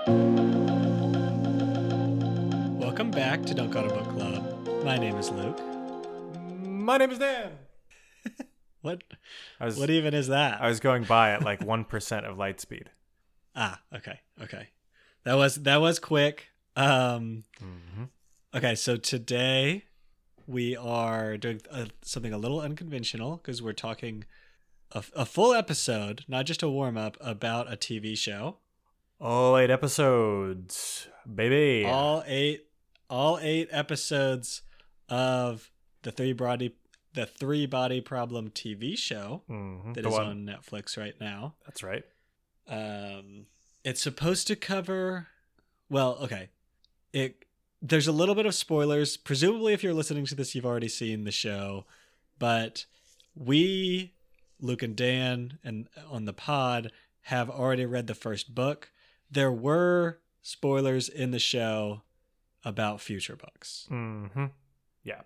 Welcome back to Don't Go to Book Club. My name is Luke. My name is Dan. What? I was, What even is that? I was going by at like 1% of light speed. Okay. That was quick. Okay, so today we are doing something a little unconventional because we're talking a full episode, not just a warm up, about a TV show. All 8 episodes, baby. All eight episodes of the Three Body Problem TV show that is on Netflix right now. That's right. It's supposed to cover. Well, okay. There's a little bit of spoilers. Presumably, if you're listening to this, you've already seen the show. But we, Luke and Dan, and on the pod, have already read the first book. There were spoilers in the show about future books. Mm-hmm. Yeah.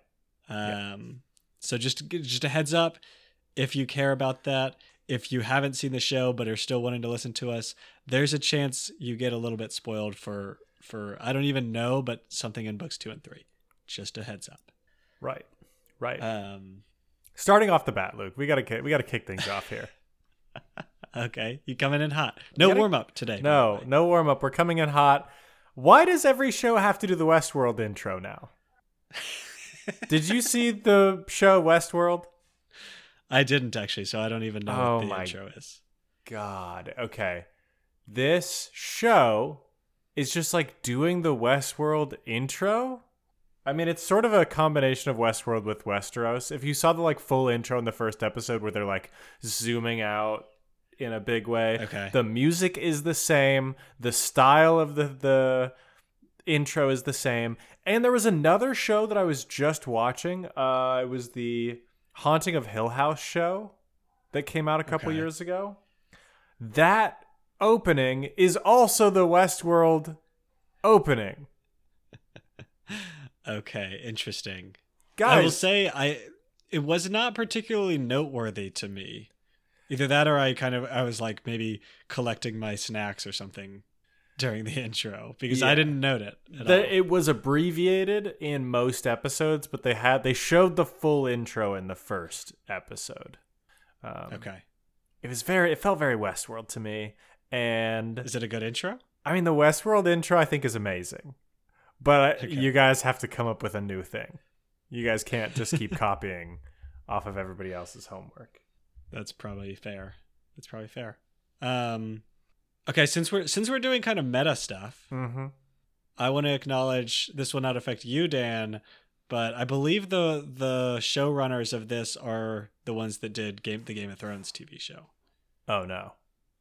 So just a heads up, if you care about that, if you haven't seen the show but are still wanting to listen to us, there's a chance you get a little bit spoiled for I don't even know, but something in books 2 and 3. Just a heads up. Right. Starting off the bat, Luke, we gotta kick things off here. Okay, you coming in hot. No warm up today. No warm up. We're coming in hot. Why does every show have to do the Westworld intro now? Did you see the show Westworld? I didn't actually, so I don't even know what the intro is. God. Okay. This show is just like doing the Westworld intro. I mean, it's sort of a combination of Westworld with Westeros. If you saw the like full intro in the first episode where they're like zooming out in a big way, okay. The music is the same. The style of the intro is the same. And there was another show that I was just watching. It was the Haunting of Hill House show that came out a couple years ago. That opening is also the Westworld opening. Okay, interesting. Guys, I will say it was not particularly noteworthy to me. Either that or I was like maybe collecting my snacks or something during the intro because I didn't note it at all. It was abbreviated in most episodes, but they showed the full intro in the first episode. Okay. It felt very Westworld to me. And is it a good intro? I mean, the Westworld intro I think is amazing. But you guys have to come up with a new thing. You guys can't just keep copying off of everybody else's homework. That's probably fair. Okay, since we're doing kind of meta stuff, I want to acknowledge this will not affect you, Dan, but I believe the showrunners of this are the ones that did the Game of Thrones TV show. Oh no.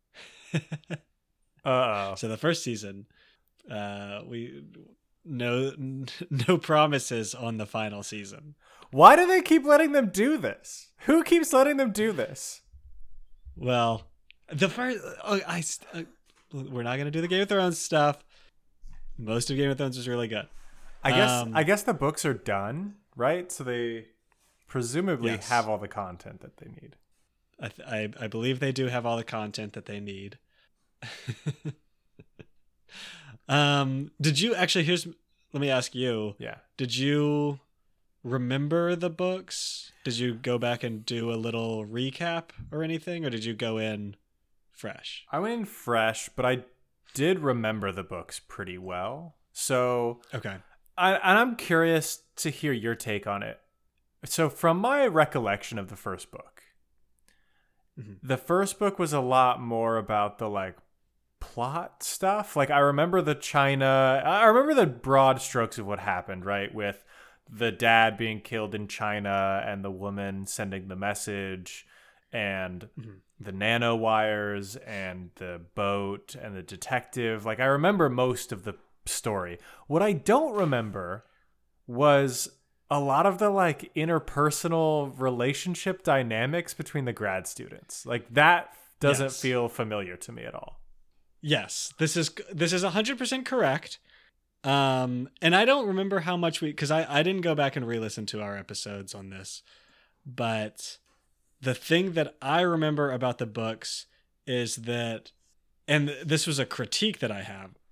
Uh-oh. So the first season, we no promises on the final season. Why do they keep letting them do this? Who keeps letting them do this? Well, the first we're not going to do the Game of Thrones stuff. Most of Game of Thrones is really good. I guess the books are done, right? So they presumably have all the content that they need. I believe they do have all the content that they need. Did you actually? Let me ask you. Yeah. Did you remember the books? Did you go back and do a little recap or anything, or did you go in fresh? I went in fresh, but I did remember the books pretty well. So okay, I'm curious to hear your take on it. So from my recollection of the first book, the first book was a lot more about the like plot stuff. Like I remember the broad strokes of what happened, right? With the dad being killed in China and the woman sending the message and the nanowires and the boat and the detective. Like I remember most of the story. What I don't remember was a lot of the like interpersonal relationship dynamics between the grad students. Like that doesn't feel familiar to me at all. Yes, this is 100% correct. And I don't remember how much because I didn't go back and re-listen to our episodes on this, but the thing that I remember about the books is that, and this was a critique that I have,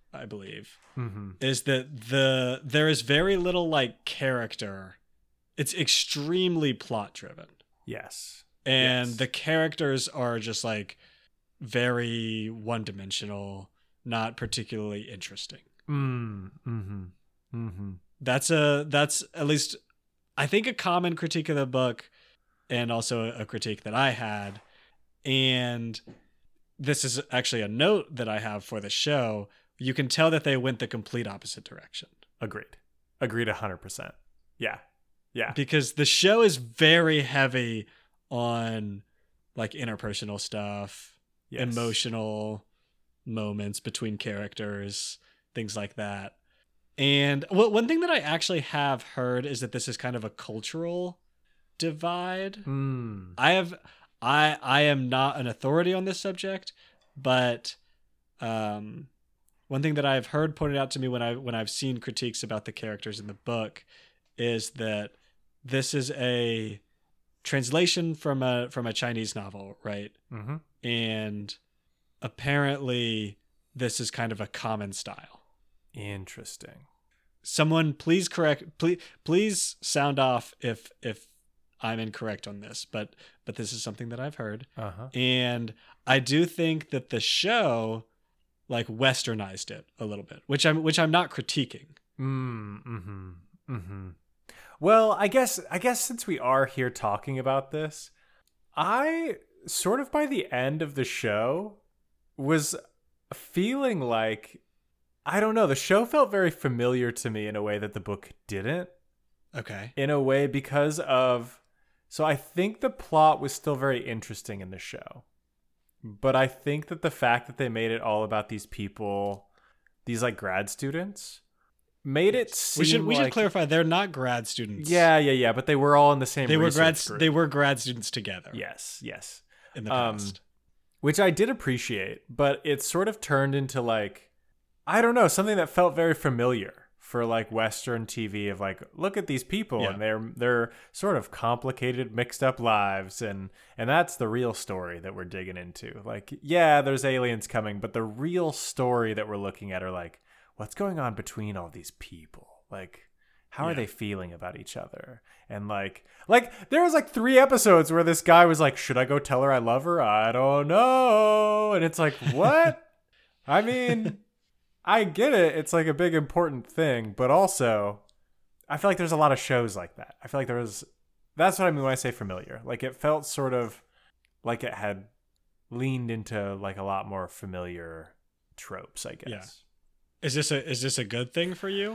I believe, Mm-hmm. is that there is very little like character. It's extremely plot driven. Yes. And Yes. the characters are just like very one-dimensional, not particularly interesting. Mm-hmm. Mm-hmm. That's at least I think a common critique of the book, and also a critique that I had. And this is actually a note that I have for the show. You can tell that they went the complete opposite direction. Agreed 100%. Yeah. Because the show is very heavy on like interpersonal stuff, Yes. emotional moments between characters, things like that. And one thing that I actually have heard is that this is kind of a cultural divide. I am not an authority on this subject, but one thing that I've heard pointed out to me when I've seen critiques about the characters in the book is that this is a translation from a Chinese novel, right? Mm-hmm. And apparently this is kind of a common style. Interesting. Someone please sound off if I'm incorrect on this, but this is something that I've heard. Uh-huh. And I do think that the show like westernized it a little bit, which I'm not critiquing. Mm-hmm. Mm-hmm. Well, I guess since we are here talking about this, I sort of by the end of the show was feeling like, I don't know, the show felt very familiar to me in a way that the book didn't. Okay. In a way because of, so I think the plot was still very interesting in the show. But I think that the fact that they made it all about these people, these like grad students, made it seem we should clarify they're not grad students. Yeah, but they were all in the same they were group. grad students together. Yes. In the past. Which I did appreciate, but it sort of turned into like, I don't know, something that felt very familiar for like Western TV of like, look at these people and they're sort of complicated, mixed up lives, and that's the real story that we're digging into. Like, yeah, there's aliens coming, but the real story that we're looking at are like, what's going on between all these people? Like, how are they feeling about each other? And like there was like 3 episodes where this guy was like, should I go tell her I love her? I don't know. And it's like, what? I mean, I get it. It's like a big important thing, but also I feel like there's a lot of shows like that. I feel like that's what I mean when I say familiar. Like it felt sort of like it had leaned into like a lot more familiar tropes, I guess. Yeah. Is this a good thing for you?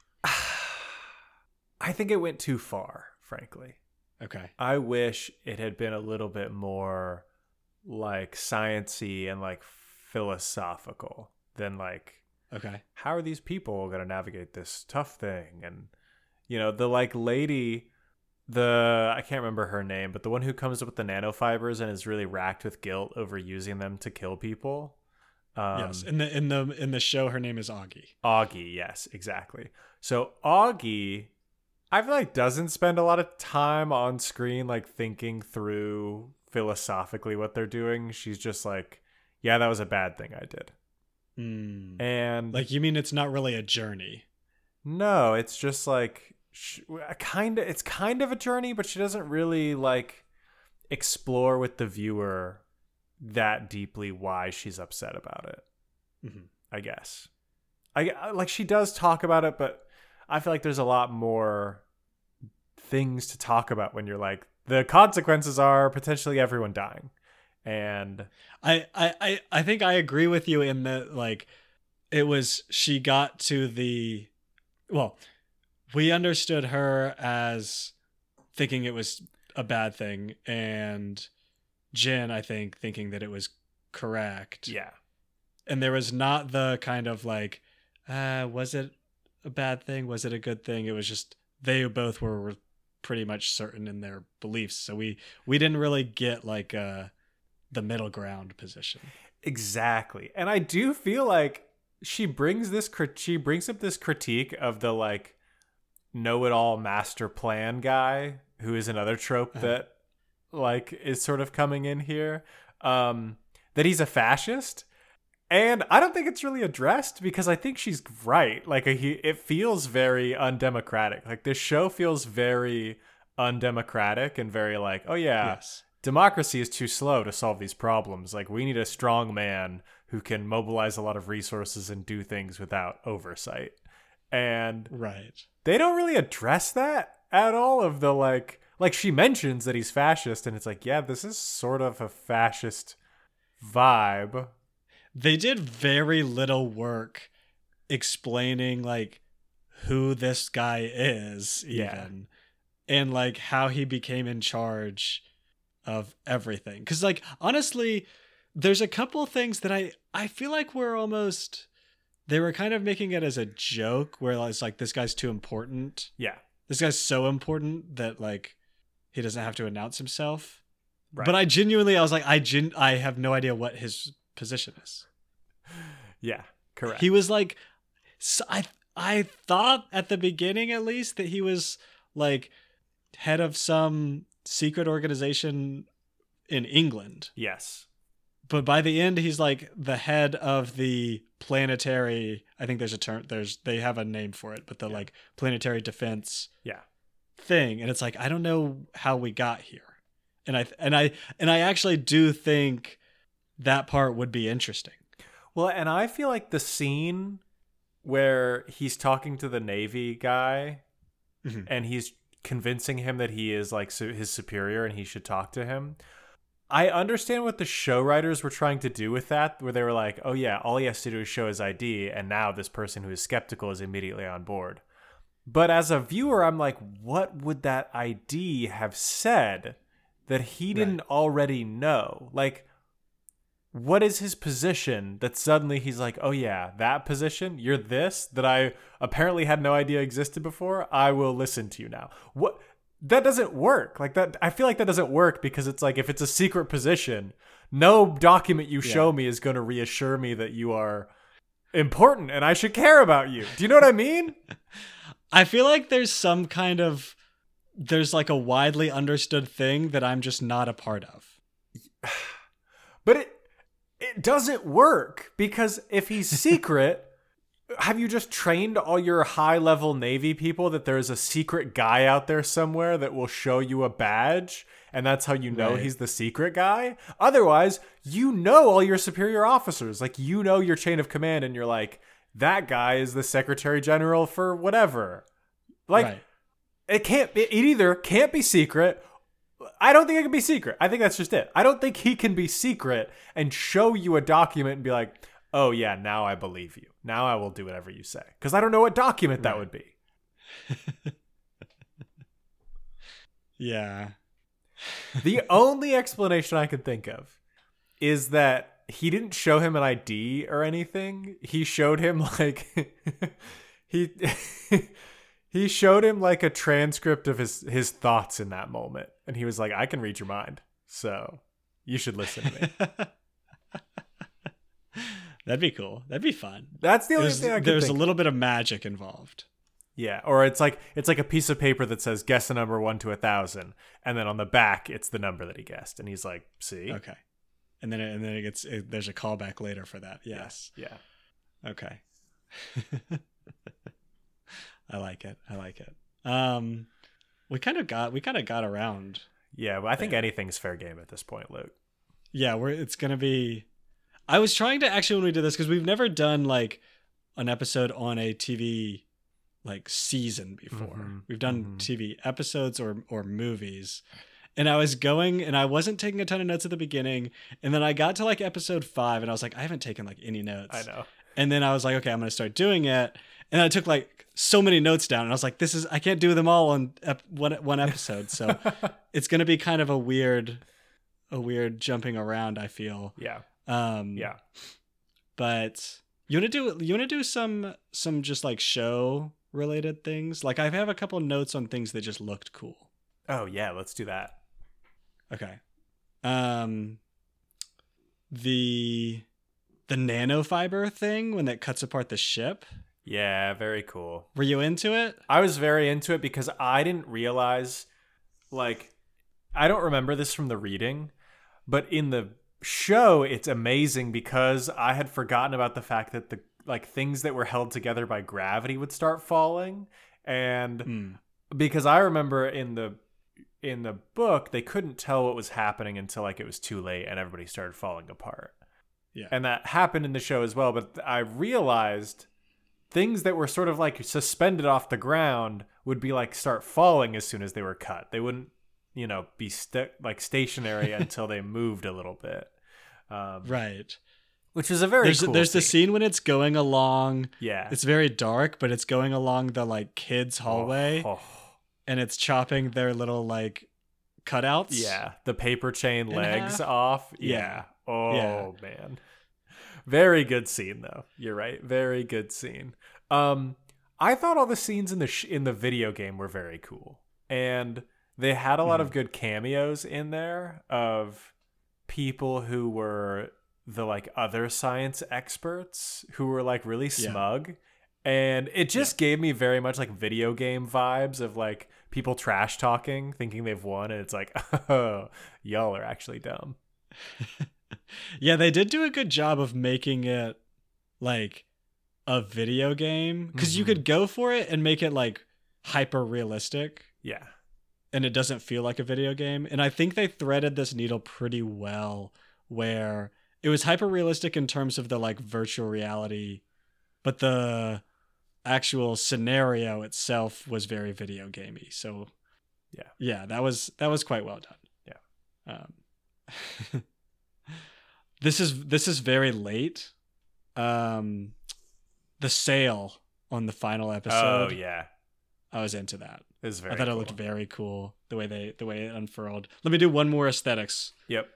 I think it went too far, frankly. Okay. I wish it had been a little bit more like sciencey and like philosophical than like, okay, how are these people going to navigate this tough thing? And you know, the like lady, I can't remember her name, but the one who comes up with the nanofibers and is really racked with guilt over using them to kill people. Yes, in the show, her name is Augie. Augie, yes, exactly. So Augie, I feel like doesn't spend a lot of time on screen like thinking through philosophically what they're doing. She's just like, yeah, that was a bad thing I did. And like, you mean it's not really a journey? No, it's just like it's kind of a journey, but she doesn't really like explore with the viewer that deeply why she's upset about it. Mm-hmm. I guess I like she does talk about it, but I feel like there's a lot more things to talk about when you're like, the consequences are potentially everyone dying. And I think I agree with you in that, like, she got to we understood her as thinking it was a bad thing, and Jin, I think, thinking that it was correct. Yeah. And there was not the kind of like, was it a bad thing? Was it a good thing? It was just they both were pretty much certain in their beliefs. So we didn't really get like the middle ground position. Exactly. And I do feel like she brings up this critique of the like know-it-all master plan guy, who is another trope that like is sort of coming in here, that he's a fascist. And I don't think it's really addressed because I think she's right. Like, it feels very undemocratic. Like, this show feels very undemocratic and very like, oh yeah, Yes. democracy is too slow to solve these problems. Like, we need a strong man who can mobilize a lot of resources and do things without oversight. And Right. they don't really address that at all of the like she mentions that he's fascist and it's like, yeah, this is sort of a fascist vibe. They did very little work explaining like who this guy is even and like how he became in charge of everything. Cuz like honestly, there's a couple things that I feel like were almost they were kind of making it as a joke where it's like this guy's too important. Yeah. This guy's so important that like he doesn't have to announce himself. Right. But I was like I have no idea what his position is. Yeah, correct. He was like so I thought at the beginning at least that he was like head of some secret organization in England. Yes. But by the end he's like the head of the planetary, I think there's a term, they have a name for it, but the like planetary defense thing, and it's like I don't know how we got here. And I actually do think that part would be interesting. Well, and I feel like the scene where he's talking to the Navy guy and he's convincing him that he is like his superior and he should talk to him. I understand what the show writers were trying to do with that, where they were like, oh yeah, all he has to do is show his ID, and now this person who is skeptical is immediately on board. But as a viewer, I'm like, what would that ID have said that he didn't already know? Like, what is his position that suddenly he's like, oh yeah, that position, you're this, that I apparently had no idea existed before, I will listen to you now. What? That doesn't work. Like that, I feel like that doesn't work because it's like, if it's a secret position, no document you show me is going to reassure me that you are important and I should care about you. Do you know what I mean? I feel like there's like a widely understood thing that I'm just not a part of. But it doesn't work because if he's secret, have you just trained all your high-level Navy people that there's a secret guy out there somewhere that will show you a badge, and that's how you know he's the secret guy? Otherwise, you know all your superior officers. Like, you know your chain of command, and you're like, that guy is the Secretary General for whatever. Like, it either can't be secret. I don't think it can be secret. I think that's just it. I don't think he can be secret and show you a document and be like, oh yeah, now I believe you. Now I will do whatever you say. Because I don't know what document that would be. Yeah. The only explanation I can think of is that he didn't show him an ID or anything. He showed him like he showed him like a transcript of his thoughts in that moment. And he was like, I can read your mind. So you should listen to me. That'd be cool. That'd be fun. That's the only thing I could There's think a little bit of magic involved. Yeah, or it's like a piece of paper that says guess a number 1 to 1,000, and then on the back it's the number that he guessed, and he's like, "See?" Okay, and then it gets there's a callback later for that. Yes. Yeah. Okay. I like it. We kind of got around. Yeah, well, I think anything's fair game at this point, Luke. Yeah, it's gonna be. I was trying to actually, when we did this, because we've never done like an episode on a TV like season before. We've done TV episodes or movies. And I was going and I wasn't taking a ton of notes at the beginning. And then I got to like episode 5 and I was like, I haven't taken like any notes. I know. And then I was like, okay, I'm going to start doing it. And I took like so many notes down and I was like, I can't do them all on one episode. So it's going to be kind of a weird jumping around, I feel. Yeah. Yeah. But you want to do some just like show related things? Like I have a couple notes on things that just looked cool. Oh yeah, let's do that. Okay. The nanofiber thing when it cuts apart the ship. Yeah, very cool. Were you into it? I was very into it because I didn't realize, like, I don't remember this from the reading, but in the show, it's amazing because I had forgotten about the fact that the like things that were held together by gravity would start falling, and because I remember in the book they couldn't tell what was happening until like it was too late and everybody started falling apart. Yeah. And that happened in the show as well, but I realized things that were sort of like suspended off the ground would be like start falling as soon as they were cut. They wouldn't, be stationary until they moved a little bit. Right. Which is a very cool There's scene. the scene when it's going along. Yeah. It's very dark, but it's going along the like kids' hallway, and it's chopping their little like cutouts. Yeah. The paper chain In legs half. off. Yeah. Oh man. Very good scene though. You're right. Very good scene. I thought all the scenes in the video game were very cool, and they had a lot of good cameos in there of people who were the like other science experts who were like really smug, and it just gave me very much like video game vibes of like people trash talking thinking they've won, and it's like, oh, y'all are actually dumb. Yeah, they did do a good job of making it like a video game, because you could go for it and make it like hyper realistic. Yeah. And it doesn't feel like a video game. And I think they threaded this needle pretty well, where it was hyper realistic in terms of the like virtual reality, but the actual scenario itself was very video gamey. So yeah, that was quite well done. Yeah. This is very late. The sail on the final episode. Oh yeah. I was into that. It was very I thought cool. it looked very cool the way it unfurled. Let me do one more aesthetics. Yep.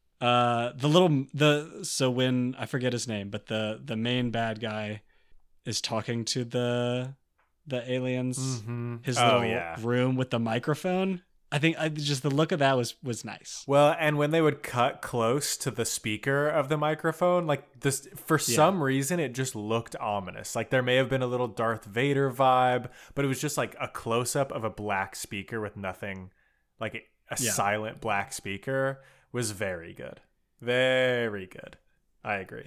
So when I forget his name, but the main bad guy is talking to the aliens. His little room with the microphone. I think just the look of that was nice. Well, and when they would cut close to the speaker of the microphone, like this, for some reason, it just looked ominous. Like there may have been a little Darth Vader vibe, but it was just like a close up of a black speaker with nothing, like a silent black speaker was very good. Very good. I agree.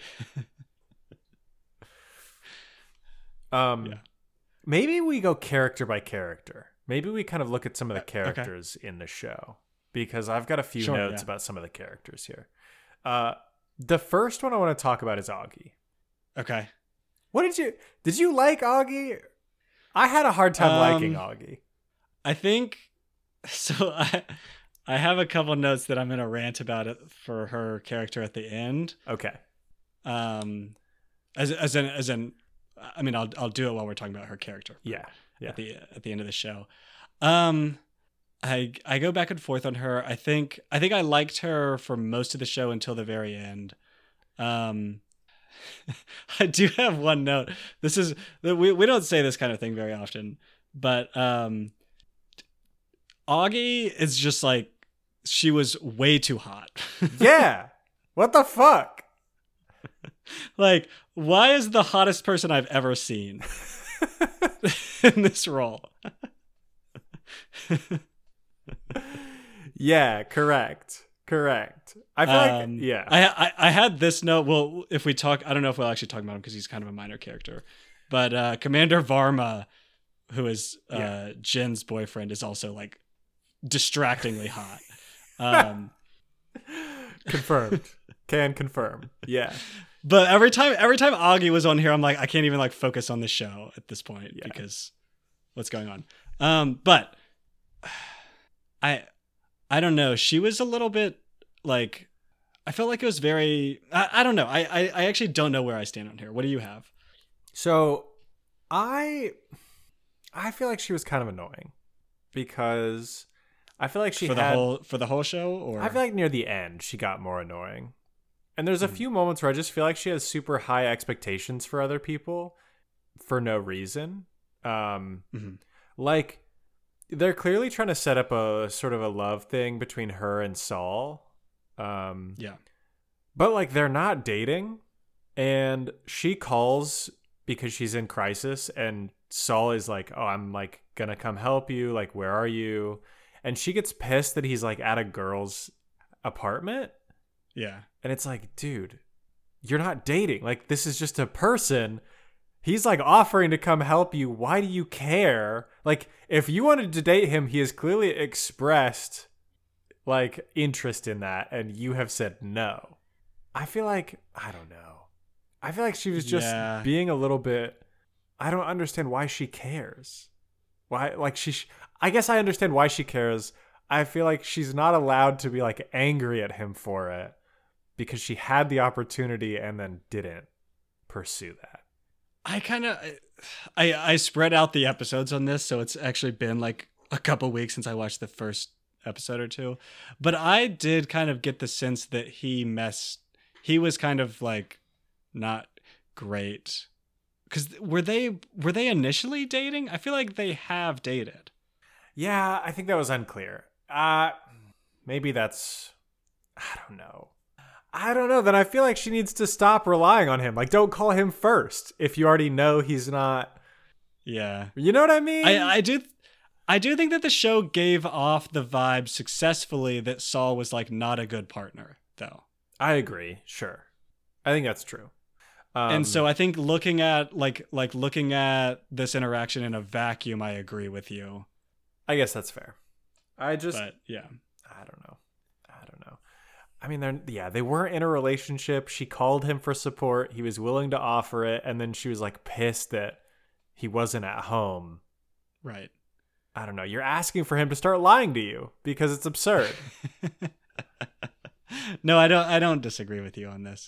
Maybe we go character by character. Maybe we kind of look at some of the characters in the show, because I've got a few notes about some of the characters here. The first one I want to talk about is Augie. Okay. Did you like Augie? I had a hard time liking Augie. I think so. I have a couple notes that I'm going to rant about it for her character at the end. Okay. As in, I mean, I'll do it while we're talking about her character. Yeah. At the end of the show. I go back and forth on her. I think I liked her for most of the show until the very end. I do have one note. This is we don't say this kind of thing very often, but Augie is just like, she was way too hot. Yeah. What the fuck? Like, why is the hottest person I've ever seen in this role? Yeah, correct. I feel like I had this note. Well, if we talk, I don't know if we'll actually talk about him because he's kind of a minor character, but Commander Varma, who is Jin's boyfriend, is also like distractingly hot. Confirmed. Can confirm. Yeah. But every time Augie was on here, I'm like, I can't even like focus on the show at this point because what's going on. But I don't know. She was a little bit like, I felt like it was very, I don't know. I actually don't know where I stand on here. What do you have? So I feel like she was kind of annoying because I feel like she for the whole show, or I feel like near the end she got more annoying. And there's a few moments where I just feel like she has super high expectations for other people for no reason. Like they're clearly trying to set up a sort of a love thing between her and Saul. But like they're not dating, and she calls because she's in crisis, and Saul is like, "Oh, I'm like gonna come help you. Like, where are you?" And she gets pissed that he's like at a girl's apartment. Yeah. And it's like, dude, you're not dating. Like, this is just a person. He's like offering to come help you. Why do you care? Like, if you wanted to date him, he has clearly expressed like interest in that, and you have said no. I feel like, I don't know. I feel like she was just being a little bit, I don't understand why she cares. Why, like, I guess I understand why she cares. I feel like she's not allowed to be like angry at him for it because she had the opportunity and then didn't pursue that. I kind of, I spread out the episodes on this, so it's actually been like a couple weeks since I watched the first episode or two, but I did kind of get the sense that he was kind of like not great. Because were they initially dating? I feel like they have dated. Yeah, I think that was unclear. Maybe that's, I don't know. Then I feel like she needs to stop relying on him. Like, don't call him first if you already know he's not. Yeah. You know what I mean? I do think that the show gave off the vibe successfully that Saul was like not a good partner, though. I agree. Sure. I think that's true. And so I think looking at looking at this interaction in a vacuum, I agree with you. I guess that's fair. But yeah. I don't know. I mean, they were in a relationship. She called him for support. He was willing to offer it. And then she was like pissed that he wasn't at home. Right. I don't know. You're asking for him to start lying to you because it's absurd. No, I don't disagree with you on this.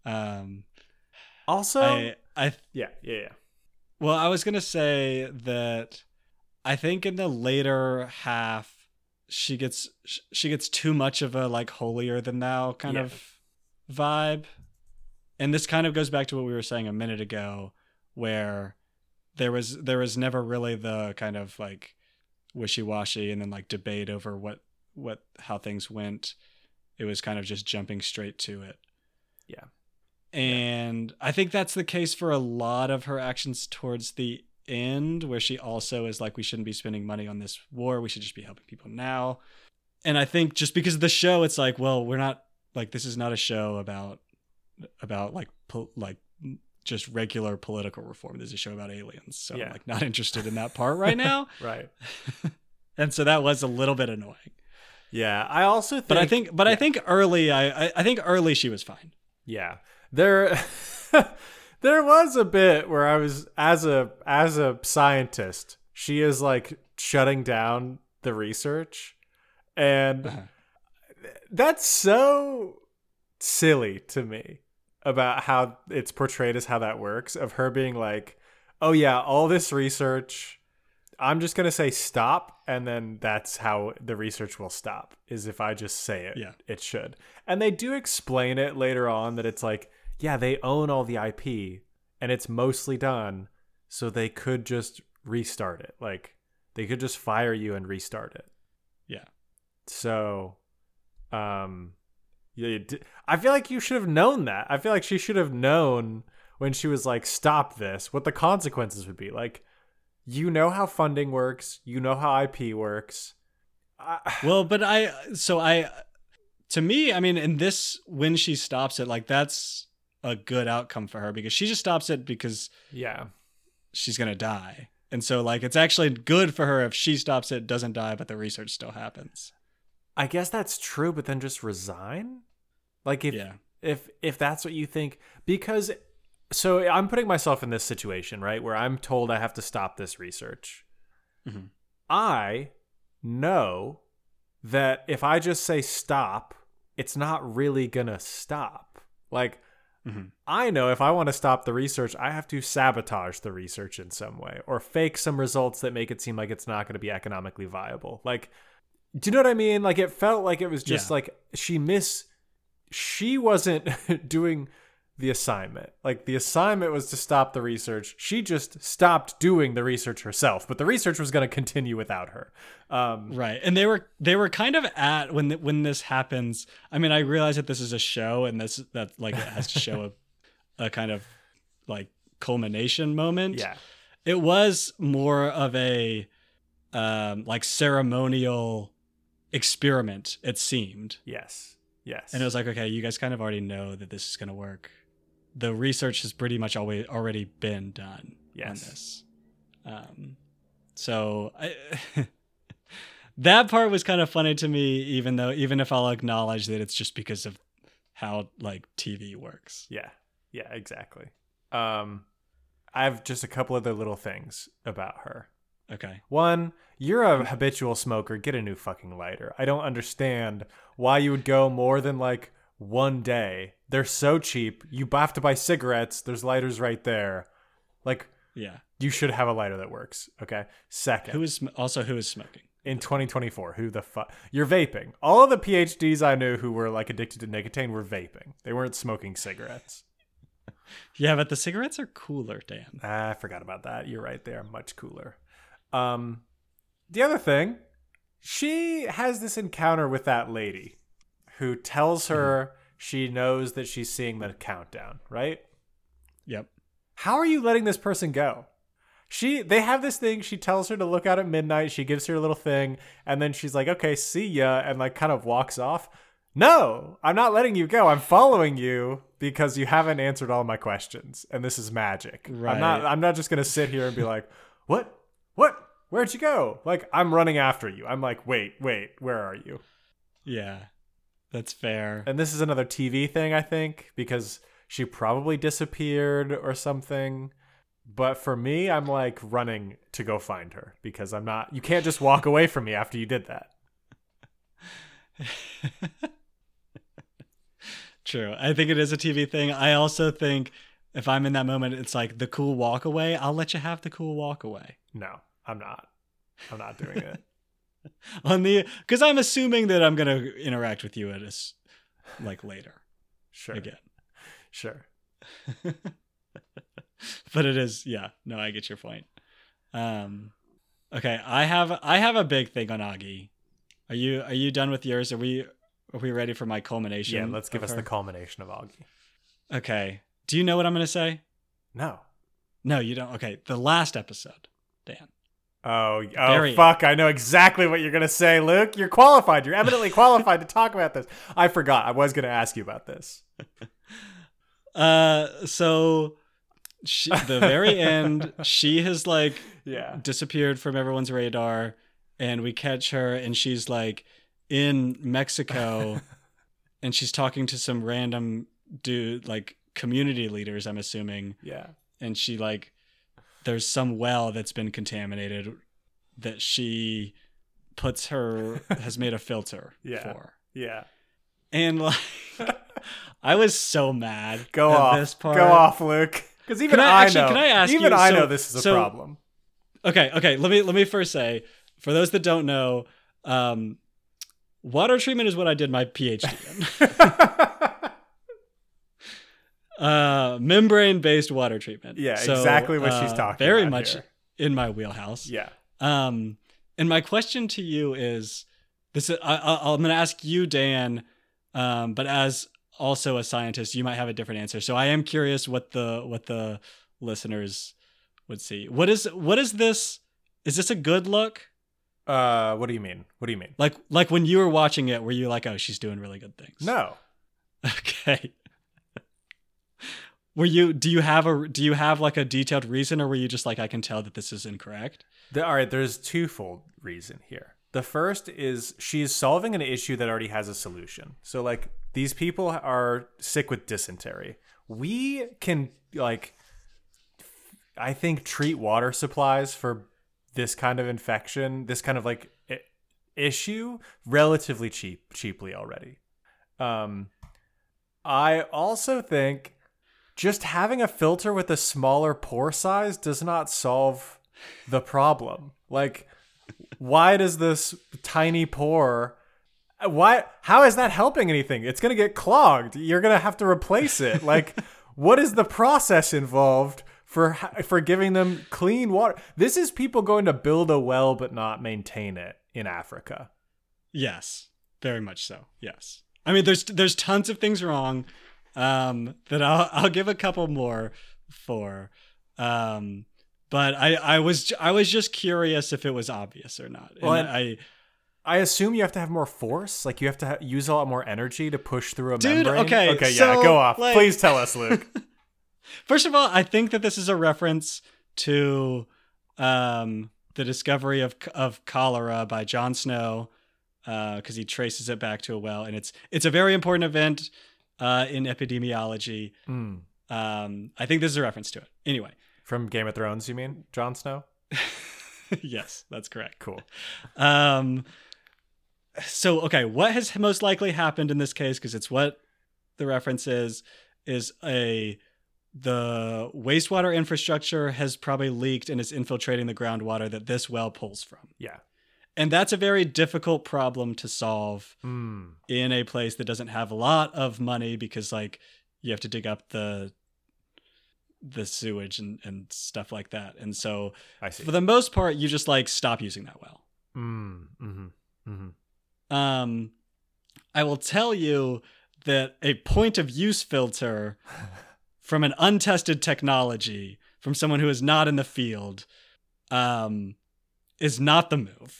Also, yeah. Well, I was going to say that I think in the later half, she gets too much of a like holier than thou kind of vibe. And this kind of goes back to what we were saying a minute ago, where there was never really the kind of like wishy-washy and then like debate over how things went. It was kind of just jumping straight to it. Yeah. And I think that's the case for a lot of her actions towards the end, where she also is like, we shouldn't be spending money on this war. We should just be helping people now. And I think just because of the show, it's like, well, we're not like, this is not a show about like just regular political reform. This is a show about aliens. So I'm like not interested in that part right now. Right. And so that was a little bit annoying. Yeah. I also think, I think early she was fine. Yeah. There was a bit where I was, as a scientist, she is like shutting down the research, and that's so silly to me about how it's portrayed as how that works, of her being like, oh yeah, all this research, I'm just going to say stop, and then that's how the research will stop, is if I just say it. Yeah. It should. And they do explain it later on that it's like, yeah, they own all the IP and it's mostly done, so they could just restart it. Like, they could just fire you and restart it. Yeah. So, I feel like you should have known that. I feel like she should have known when she was like, stop this, what the consequences would be. Like, you know how funding works, you know how IP works. To me, I mean, in this, when she stops it, like, that's a good outcome for her, because she just stops it because she's gonna die. And so like, it's actually good for her if she stops it, doesn't die, but the research still happens. I guess that's true, but then just resign. Like, if that's what you think, because so I'm putting myself in this situation, right, where I'm told I have to stop this research. Mm-hmm. I know that if I just say stop, it's not really gonna stop. Like, I know if I want to stop the research, I have to sabotage the research in some way, or fake some results that make it seem like it's not going to be economically viable. Like, do you know what I mean? Like, it felt like it was just like she wasn't doing the assignment. Like, the assignment was to stop the research. She just stopped doing the research herself, but the research was going to continue without her. Right. And they were kind of at, when this happens, I mean, I realize that this is a show, and that like, it has to show a kind of like culmination moment. Yeah. It was more of a like ceremonial experiment, it seemed. Yes. Yes. And it was like, okay, you guys kind of already know that this is going to work. The research has pretty much already been done on this. So that part was kind of funny to me, even if I'll acknowledge that it's just because of how like TV works. Yeah, exactly. I have just a couple other little things about her. Okay. One, you're a habitual smoker. Get a new fucking lighter. I don't understand why you would go more than like one day. They're so cheap. You have to buy cigarettes. There's lighters right there. Like, yeah, you should have a lighter that works. Okay. Second, who is smoking in 2024? Who the fuck? You're vaping. All of the PhDs I knew who were like addicted to nicotine were vaping. They weren't smoking cigarettes. Yeah, but the cigarettes are cooler, Dan. I forgot about that. You're right. They are much cooler. The other thing, she has this encounter with that lady who tells her she knows that she's seeing the countdown, right? Yep. How are you letting this person go? They have this thing. She tells her to look out at midnight. She gives her a little thing. And then she's like, okay, see ya. And like kind of walks off. No, I'm not letting you go. I'm following you because you haven't answered all my questions. And this is magic. Right. I'm not just going to sit here and be like, what? Where'd you go? Like, I'm running after you. I'm like, wait, where are you? Yeah, that's fair. And this is another TV thing, I think, because she probably disappeared or something. But for me, I'm like running to go find her because you can't just walk away from me after you did that. True. I think it is a TV thing. I also think if I'm in that moment, it's like the cool walk away. I'll let you have the cool walk away. No, I'm not. I'm not doing it. Because I'm assuming that I'm going to interact with you later. Sure. Again. Sure. But it is, yeah. No, I get your point. Okay, I have a big thing on Agi. Are you done with yours? Are we ready for my culmination? Yeah, let's give us the culmination of Agi. Okay. Do you know what I'm going to say? No. No, you don't. Okay, the last episode, Dan. Oh, fuck. I know exactly what you're going to say, Luke. You're qualified. You're eminently qualified to talk about this. I forgot. I was going to ask you about this. So the very end, she has disappeared from everyone's radar, and we catch her, and she's like in Mexico, and she's talking to some random dude, like community leaders, I'm assuming. Yeah. And she there's some well that's been contaminated that she has made a filter for. Yeah. And I was so mad. Go off. This part. Go off, Luke. Because even I know this is a problem. Okay. Let me first say, for those that don't know, water treatment is what I did my PhD in. Membrane-based water treatment. Yeah, exactly what she's talking very about. Very much here. In my wheelhouse. Yeah. And my question to you is, I'm going to ask you, Dan, but as also a scientist, you might have a different answer. So I am curious what the listeners would see. What is this? Is this a good look? What do you mean? Like when you were watching it, were you like, oh, she's doing really good things? No. Okay. Do you have like a detailed reason, or were you just like, I can tell that this is incorrect? All right, there's twofold reason here. The first is she's solving an issue that already has a solution. So like these people are sick with dysentery. We can I think treat water supplies for this kind of infection, this kind of issue relatively cheaply already. I also think just having a filter with a smaller pore size does not solve the problem. Like, why does this tiny pore... How is that helping anything? It's going to get clogged. You're going to have to replace it. Like, what is the process involved for giving them clean water? This is people going to build a well but not maintain it in Africa. Yes, very much so. Yes. I mean, there's tons of things wrong that I'll give a couple more for. But I was just curious if it was obvious or not. Well, and I assume you have to have more force. Like you have to use a lot more energy to push through a Dude, membrane. okay, yeah, so, go off. like- Please tell us, Luke. First of all, I think that this is a reference to the discovery of cholera by Jon Snow, because he traces it back to a well, and it's a very important event in epidemiology. I think this is a reference to it. Anyway. From Game of Thrones, you mean? Jon Snow? Yes, that's correct. Cool. So, okay, what has most likely happened in this case, because it's what the reference is the wastewater infrastructure has probably leaked and is infiltrating the groundwater that this well pulls from. Yeah. And that's a very difficult problem to solve in a place that doesn't have a lot of money, because like you have to dig up the sewage and stuff like that. And so I see. For the most part, you just like stop using that well. I will tell you that a point of use filter from an untested technology from someone who is not in the field is not the move.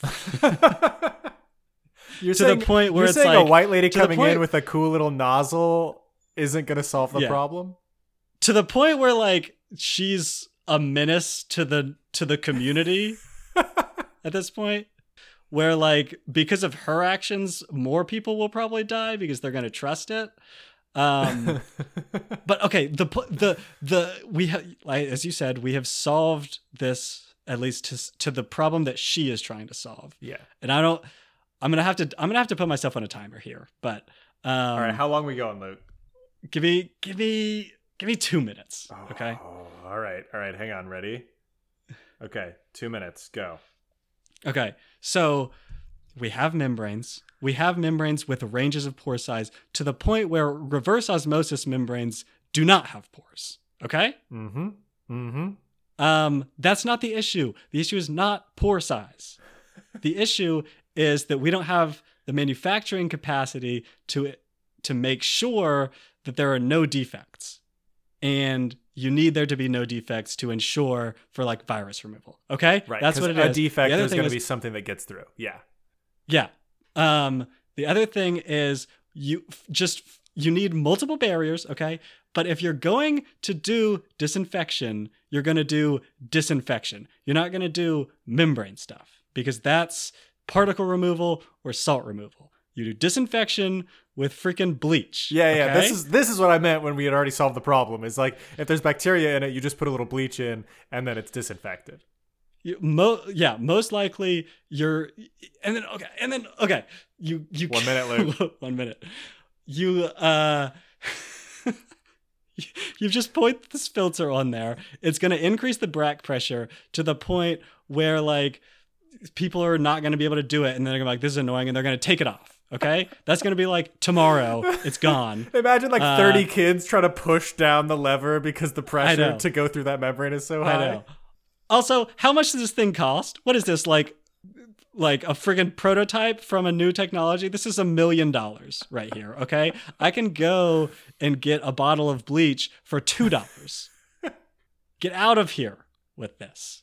You're to the point where you're it's saying like a white lady to the coming point- in with a cool little nozzle isn't going to solve the Yeah. problem? To the point where like she's a menace to the community at this point, where like because of her actions more people will probably die because they're going to trust it. But okay, we have, like, as you said, we have solved this, at least to the problem that she is trying to solve. Yeah. And I'm gonna have to put myself on a timer here, but All right, how long we going, Luke? give me 2 minutes. Okay. Oh, all right. Hang on. Ready? Okay. 2 minutes. Go. Okay. So we have membranes. We have membranes with ranges of pore size to the point where reverse osmosis membranes do not have pores. Okay. That's not the issue. The issue is not pore size. The issue is that we don't have the manufacturing capacity to make sure that there are no defects. And you need there to be no defects to ensure for like virus removal. Okay? Right. That's what it a is. defect The other is thing going to be something that gets through. Yeah. Yeah. The other thing is you need multiple barriers, okay? But if you're going to do disinfection, you're going to do disinfection. You're not going to do membrane stuff because that's particle removal or salt removal. You do disinfection with freaking bleach. Yeah. Okay? This is what I meant when we had already solved the problem. Is like if there's bacteria in it, you just put a little bleach in and then it's disinfected. Most likely you 1 minute, Luke. 1 minute. You've just put this filter on there. It's going to increase the back pressure to the point where like people are not going to be able to do it, and then they're going to be like, this is annoying, and they're going to take it off. Okay? That's going to be like tomorrow. It's gone. Imagine like 30 kids trying to push down the lever because the pressure know. to go through that membrane is so high. I know. Also, how much does this thing cost? What is this, like a friggin' prototype from a new technology? This is $1 million right here, okay? I can go and get a bottle of bleach for $2. Get out of here with this.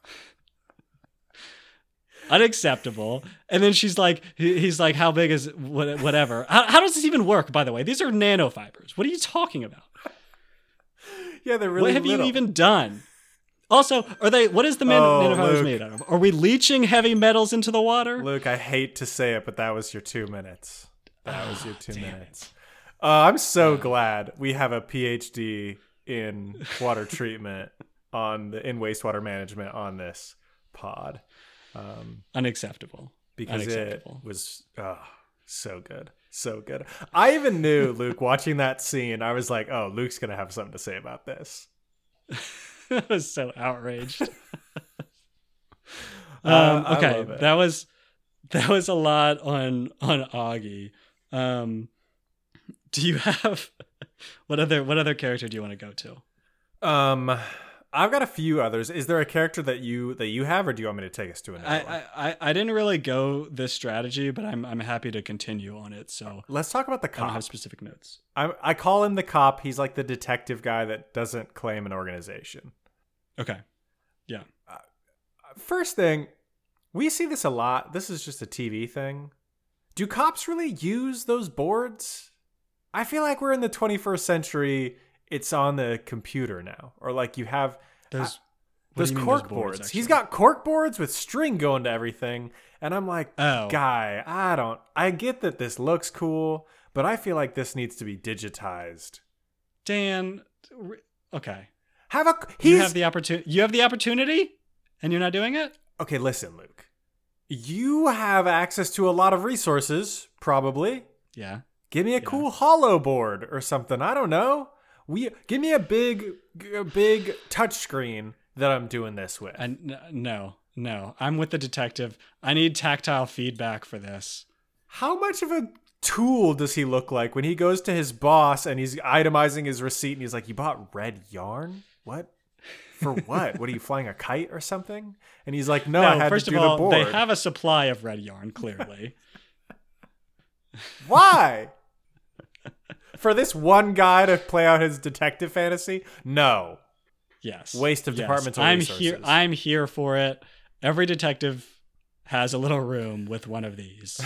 Unacceptable. And then he's like, how big is whatever? How does this even work, by the way? These are nanofibers. What are you talking about? Yeah, they're really What have little. you even done? Also, what is the nanofibers Luke. made out of? Are we leaching heavy metals into the water? Luke, I hate to say it, but that was your 2 minutes. That was your 2 minutes. I'm so glad we have a PhD in water treatment in wastewater management on this pod. Unacceptable. Because it was so good. So good. I even knew, Luke, watching that scene, I was like, oh, Luke's going to have something to say about this. I was so outraged. I Okay, love it. that was a lot on Augie. Do you have what other character do you want to go to? I've got a few others. Is there a character that you have, or do you want me to take us to another one? I didn't really go this strategy, but I'm happy to continue on it. So Let's talk about the I don't cop. have specific notes. I call him the cop. He's like the detective guy that doesn't claim an organization. Okay. Yeah. First thing, We see this a lot. This is just a TV thing. Do cops really use those boards? I feel like we're in the 21st century. It's on the computer now. Or like you have Those cork boards. He's got cork boards with string going to everything. And I'm like, guy, I get that this looks cool, but I feel like this needs to be digitized. Dan, okay. You have the opportunity and you're not doing it? Okay, listen, Luke. You have access to a lot of resources, probably. Yeah. Give me a cool hollow board or something. I don't know. Give me a big touch screen that I'm doing this with. And no. I'm with the detective. I need tactile feedback for this. How much of a tool does he look like when he goes to his boss and he's itemizing his receipt and he's like, "You bought red yarn? What? For what? What are you flying a kite or something?" And he's like, "No, I had first to do of all, the board." They have a supply of red yarn, clearly. Why? For this one guy to play out his detective fantasy? No. Yes. Waste of departmental resources. I'm here for it. Every detective has a little room with one of these.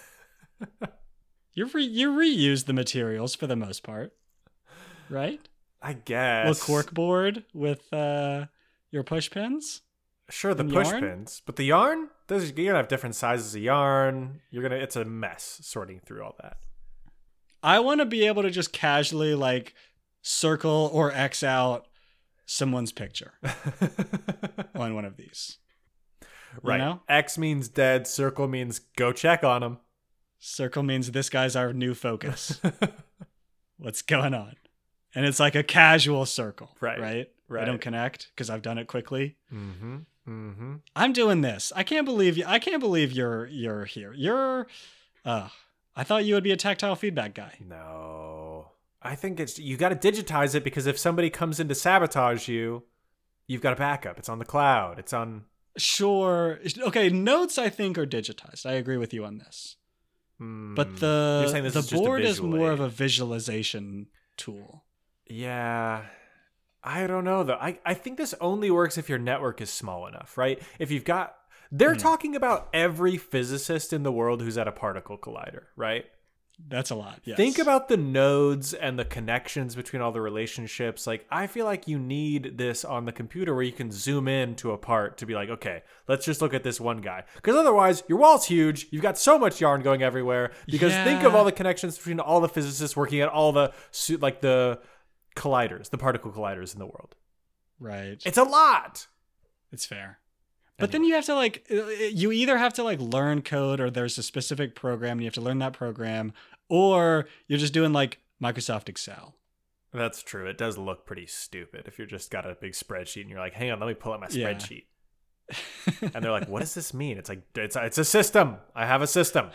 You reuse the materials for the most part, right? I guess. A little cork board with your push pins. Sure, the push pins, but the yarn. You're gonna have different sizes of yarn. It's a mess sorting through all that. I want to be able to just casually like circle or X out someone's picture on one of these. Right. You know? X means dead. Circle means go check on him. Circle means this guy's our new focus. What's going on? And it's like a casual circle. Right. They don't connect because I've done it quickly. Mm-hmm. Mm-hmm. I'm doing this. I can't believe you're here. I thought you would be a tactile feedback guy. No. I think you got to digitize it because if somebody comes in to sabotage you, you've got a backup. It's on the cloud. It's on. Sure. Okay. Notes, I think, are digitized. I agree with you on this. But the board is more of a visualization tool. Yeah. I don't know, though. I think this only works if your network is small enough, right? If you've got. They're talking about every physicist in the world who's at a particle collider, right? That's a lot. Yes. Think about the nodes and the connections between all the relationships. Like, I feel like you need this on the computer where you can zoom in to a part to be like, okay, let's just look at this one guy. Because otherwise, your wall's huge. You've got so much yarn going everywhere. Because think of all the connections between all the physicists working at all the colliders, the particle colliders in the world. Right. It's a lot. It's fair. But then you have to you either have to learn code or there's a specific program and you have to learn that program, or you're just doing Microsoft Excel. That's true. It does look pretty stupid if you're just got a big spreadsheet and you're like, hang on, let me pull up my spreadsheet. And they're like, what does this mean? It's like, it's a system. I have a system.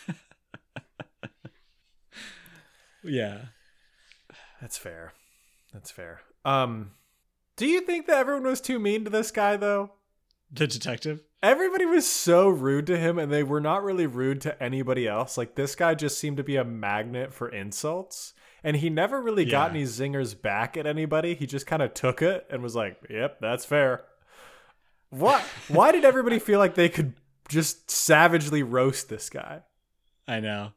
Yeah. That's fair. Do you think that everyone was too mean to this guy though? The detective? Everybody was so rude to him and they were not really rude to anybody else. Like, this guy just seemed to be a magnet for insults. And he never really got any zingers back at anybody. He just kind of took it and was like, yep, that's fair. What? Why did everybody feel like they could just savagely roast this guy? I know.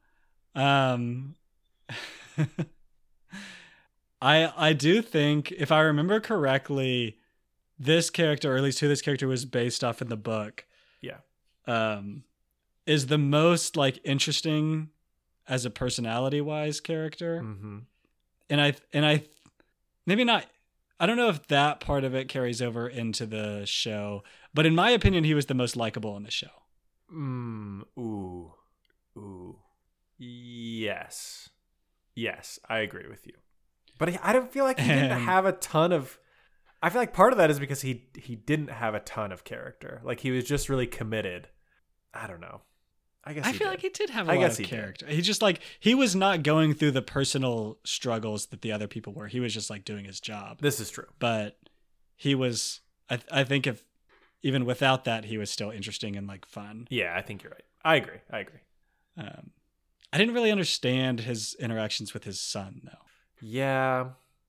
I do think, if I remember correctly, this character, or at least who this character was based off in the book, is the most interesting as a personality-wise character. Mm-hmm. And I maybe not. I don't know if that part of it carries over into the show, but in my opinion, he was the most likable in the show. Ooh. Yes, I agree with you. But I don't feel like he didn't have a ton of. I feel like part of that is because he didn't have a ton of character. Like, he was just really committed. I don't know. I feel like he did have a lot of character. He just he was not going through the personal struggles that the other people were. He was just doing his job. This is true. But he was. I think if even without that, he was still interesting and fun. Yeah, I think you're right. I agree. I didn't really understand his interactions with his son though. Yeah,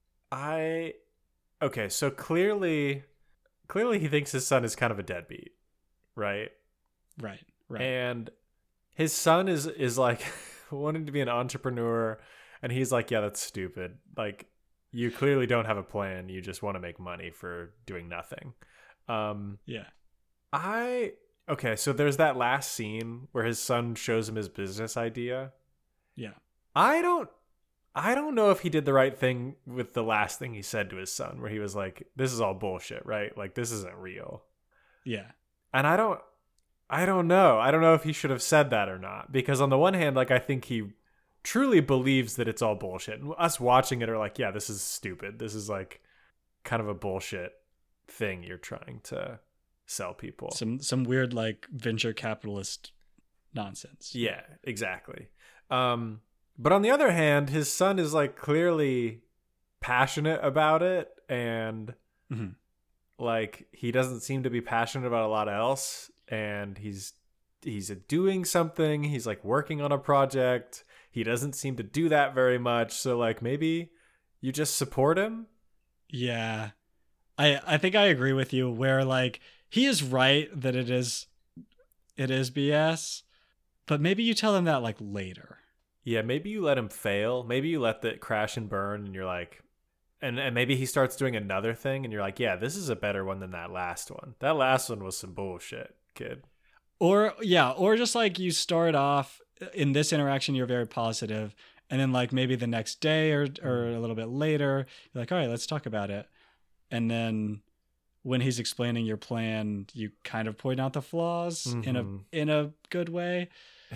okay, so clearly he thinks his son is kind of a deadbeat, right? Right. Right. And his son is like wanting to be an entrepreneur, and he's like, yeah, that's stupid. Like, you clearly don't have a plan. You just want to make money for doing nothing. Yeah. Okay, so there's that last scene where his son shows him his business idea. Yeah. I don't know if he did the right thing with the last thing he said to his son, where he was like, this is all bullshit, right? Like, this isn't real. Yeah. And I don't know. I don't know if he should have said that or not, because on the one hand, like, I think he truly believes that it's all bullshit. And us watching it are like, yeah, this is stupid. This is like kind of a bullshit thing you're trying to sell people. Some weird like venture capitalist nonsense. Yeah, exactly. But on the other hand, his son is like clearly passionate about it, and like he doesn't seem to be passionate about a lot else, and he's doing something, he's like working on a project. He doesn't seem to do that very much, so like maybe you just support him. Yeah. I think I agree with you where like he is right that it is BS, but maybe you tell him that like later. Yeah, maybe you let him fail. Maybe you let it crash and burn, and you're like, and maybe he starts doing another thing, and you're like, yeah, this is a better one than that last one. That last one was some bullshit, kid. Or just like you start off in this interaction, you're very positive, and then like maybe the next day or a little bit later, you're like, all right, let's talk about it. And then when he's explaining your plan, you kind of point out the flaws in a good way.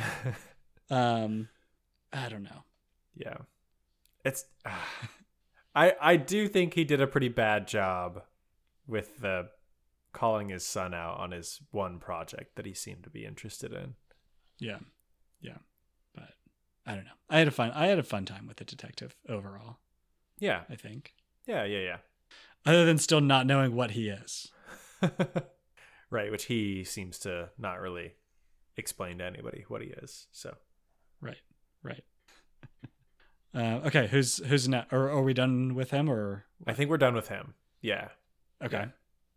I don't know. Yeah. It's I do think he did a pretty bad job with the calling his son out on his one project that he seemed to be interested in. Yeah. Yeah. But I don't know. I had a fun time with the detective overall. Yeah. I think. Yeah. Other than still not knowing what he is. Right, which he seems to not really explain to anybody what he is. So Right. Okay, who's next? Or are we done with him, or I think we're done with him. Yeah. Okay.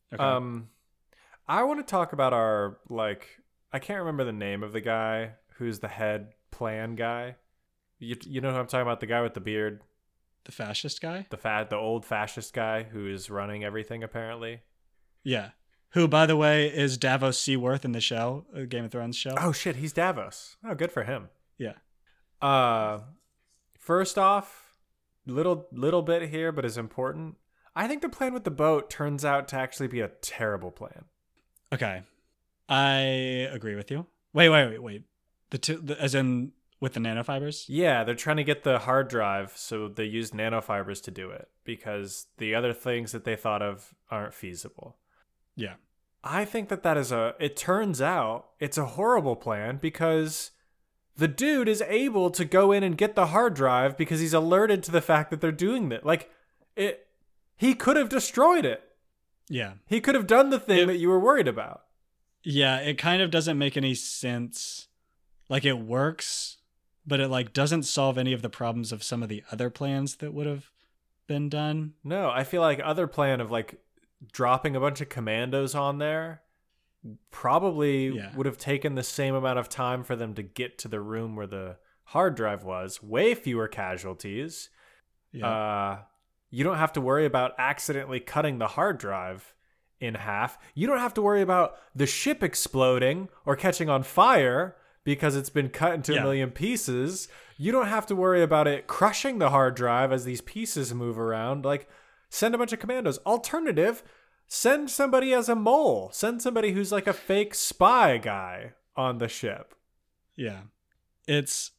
I want to talk about our I can't remember the name of the guy who's the head plan guy. You know who I'm talking about? The guy with the beard, the fascist guy, the old fascist guy who is running everything apparently. Yeah. Who, by the way, is Davos Seaworth in the show, Game of Thrones show. Oh shit, he's Davos. Oh, good for him. Yeah. First off, little bit here, but is important. I think the plan with the boat turns out to actually be a terrible plan. Okay. I agree with you. Wait. As in with the nanofibers? Yeah, they're trying to get the hard drive, so they used nanofibers to do it because the other things that they thought of aren't feasible. Yeah. I think it turns out it's a horrible plan because the dude is able to go in and get the hard drive because he's alerted to the fact that they're doing that. Like, he could have destroyed it. Yeah. He could have done the thing that you were worried about. Yeah, it kind of doesn't make any sense. Like, it works, but it like doesn't solve any of the problems of some of the other plans that would have been done. No, I feel like other plan of like dropping a bunch of commandos on there probably would have taken the same amount of time for them to get to the room where the hard drive was. Way fewer casualties. Yeah. You don't have to worry about accidentally cutting the hard drive in half. You don't have to worry about the ship exploding or catching on fire because it's been cut into a million pieces. You don't have to worry about it crushing the hard drive as these pieces move around. Like, send a bunch of commandos. Alternative, send somebody as a mole. Send somebody who's like a fake spy guy on the ship. Yeah. It's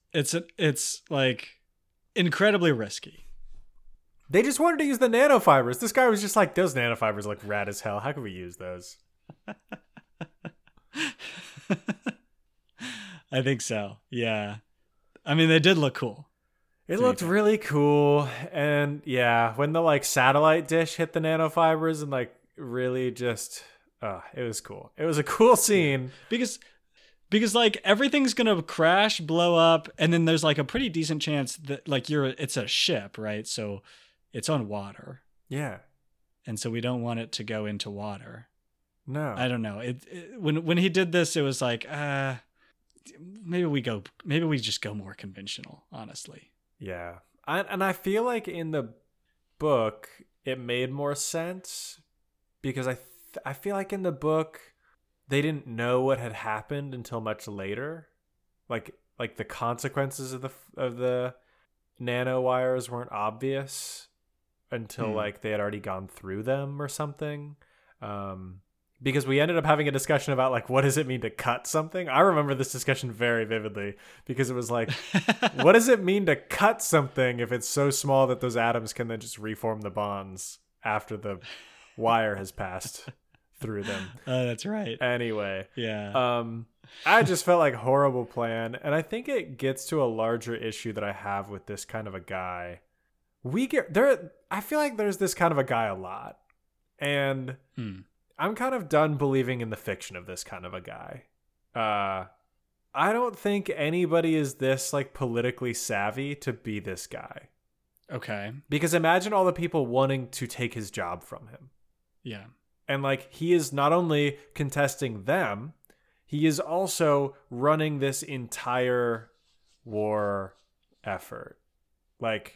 like incredibly risky. They just wanted to use the nanofibers. This guy was just like, those nanofibers look rad as hell. How can we use those? I think so. Yeah. I mean, they did look cool. It looked really cool. And yeah, when the like satellite dish hit the nanofibers and like really just, it was cool. It was a cool scene. Because like everything's going to crash, blow up. And then there's like a pretty decent chance that like it's a ship, right? So it's on water. Yeah. And so we don't want it to go into water. No. I don't know. When he did this, it was like, maybe we just go more conventional, honestly. Yeah. And I feel like in the book it made more sense because I feel like in the book they didn't know what had happened until much later. Like the consequences of the nanowires weren't obvious until like they had already gone through them or something. Because we ended up having a discussion about like, what does it mean to cut something? I remember this discussion very vividly because it was like, what does it mean to cut something if it's so small that those atoms can then just reform the bonds after the wire has passed through them? Oh, that's right. Anyway. Yeah. I just felt like horrible plan. And I think it gets to a larger issue that I have with this kind of a guy. I feel like there's this kind of a guy a lot. And I'm kind of done believing in the fiction of this kind of a guy. I don't think anybody is this like politically savvy to be this guy. Okay. Because imagine all the people wanting to take his job from him. Yeah. And like he is not only contesting them, he is also running this entire war effort. Like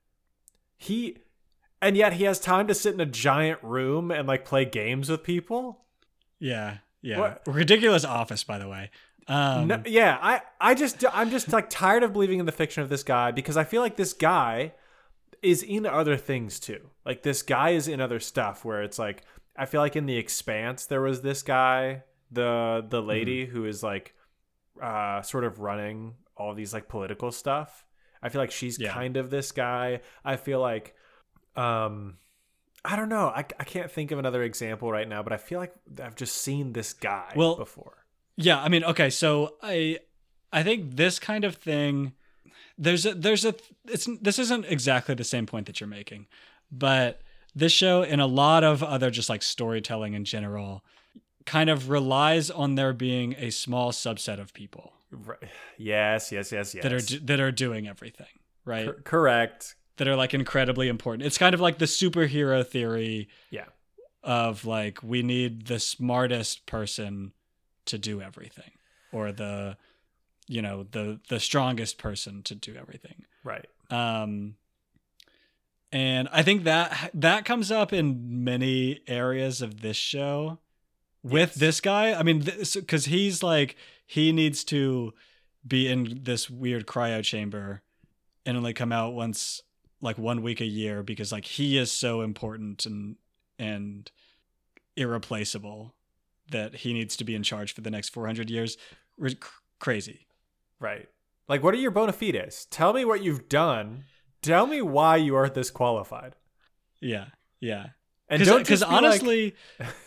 and yet he has time to sit in a giant room and like play games with people. Yeah. Yeah. What? Ridiculous office, by the way. No, yeah. I'm just like tired of believing in the fiction of this guy because I feel like this guy is in other things too. Like this guy is in other stuff where it's like, I feel like in The Expanse, there was this guy, the lady who is like, sort of running all these like political stuff. I feel like she's kind of this guy. I feel like, I don't know. I can't think of another example right now, but I feel like I've just seen this guy before. Yeah, I mean, okay, so I think this kind of thing, this isn't exactly the same point that you're making, but this show and a lot of other just like storytelling in general kind of relies on there being a small subset of people. Right. Yes. That are doing everything, right? Correct. That are like incredibly important. It's kind of like the superhero theory of like, we need the smartest person to do everything, or the strongest person to do everything. Right. And I think that comes up in many areas of this show with this guy. I mean, because he's like, he needs to be in this weird cryo chamber and only come out once, like 1 week a year, because like he is so important and irreplaceable that he needs to be in charge for the next 400 years. Crazy. Right. Like, what are your bona fides? Tell me what you've done. Tell me why you are this qualified. Yeah. Yeah. And because honestly,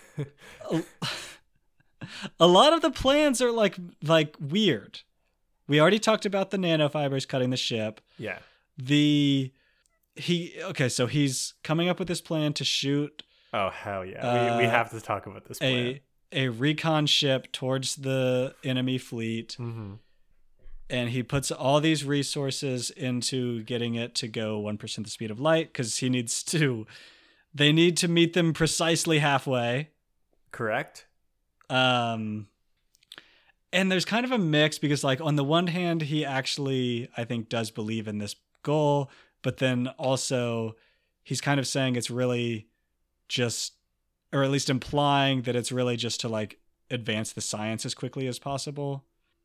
a lot of the plans are like weird. We already talked about the nanofibers cutting the ship. Yeah. So he's coming up with this plan to shoot. Oh, hell yeah. We have to talk about this plan. A recon ship towards the enemy fleet. Mm-hmm. And he puts all these resources into getting it to go 1% the speed of light, because they need to meet them precisely halfway. Correct. And there's kind of a mix, because like on the one hand, he actually, I think, does believe in this goal, but then also he's kind of saying it's really just, or at least implying that it's really just to like advance the science as quickly as possible.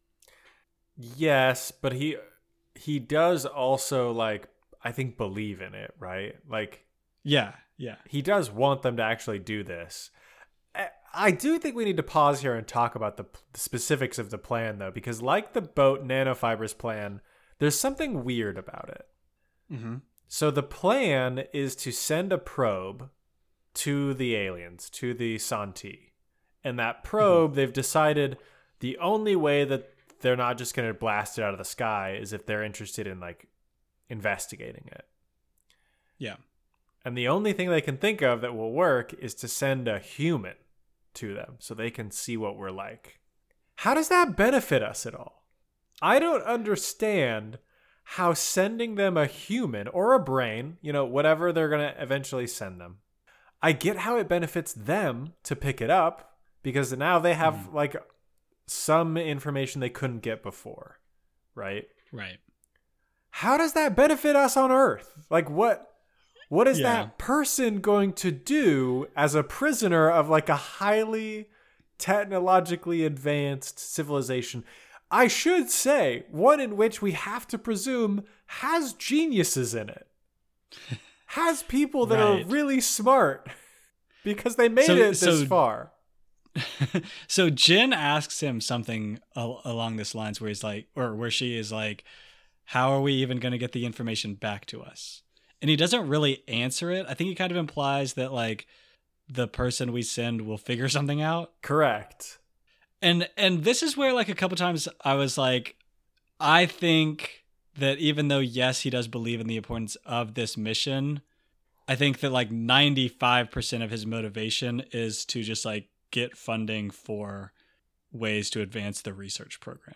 Yes, but he does also, like, I think, believe in it, right? Like, yeah. He does want them to actually do this. I do think we need to pause here and talk about the specifics of the plan, though, because like the boat nanofibers plan, there's something weird about it. Mm-hmm. So the plan is to send a probe to the aliens, to the Santi. And that probe, they've decided the only way that they're not just going to blast it out of the sky is if they're interested in like investigating it. Yeah. And the only thing they can think of that will work is to send a human to them so they can see what we're like. How does that benefit us at all? I don't understand how sending them a human or a brain, whatever they're going to eventually send them. I get how it benefits them to pick it up because now they have like some information they couldn't get before, right? Right. How does that benefit us on Earth? Like what is that person going to do as a prisoner of like a highly technologically advanced civilization? I should say, one in which we have to presume has geniuses in it. Has people that are really smart because they made it this far. So Jin asks him something along this lines where he's like, or where she is like, how are we even going to get the information back to us? And he doesn't really answer it. I think he kind of implies that like the person we send will figure something out. Correct. And this is where like a couple times I was like, I think that even though, yes, he does believe in the importance of this mission, I think that like 95% of his motivation is to just like get funding for ways to advance the research program.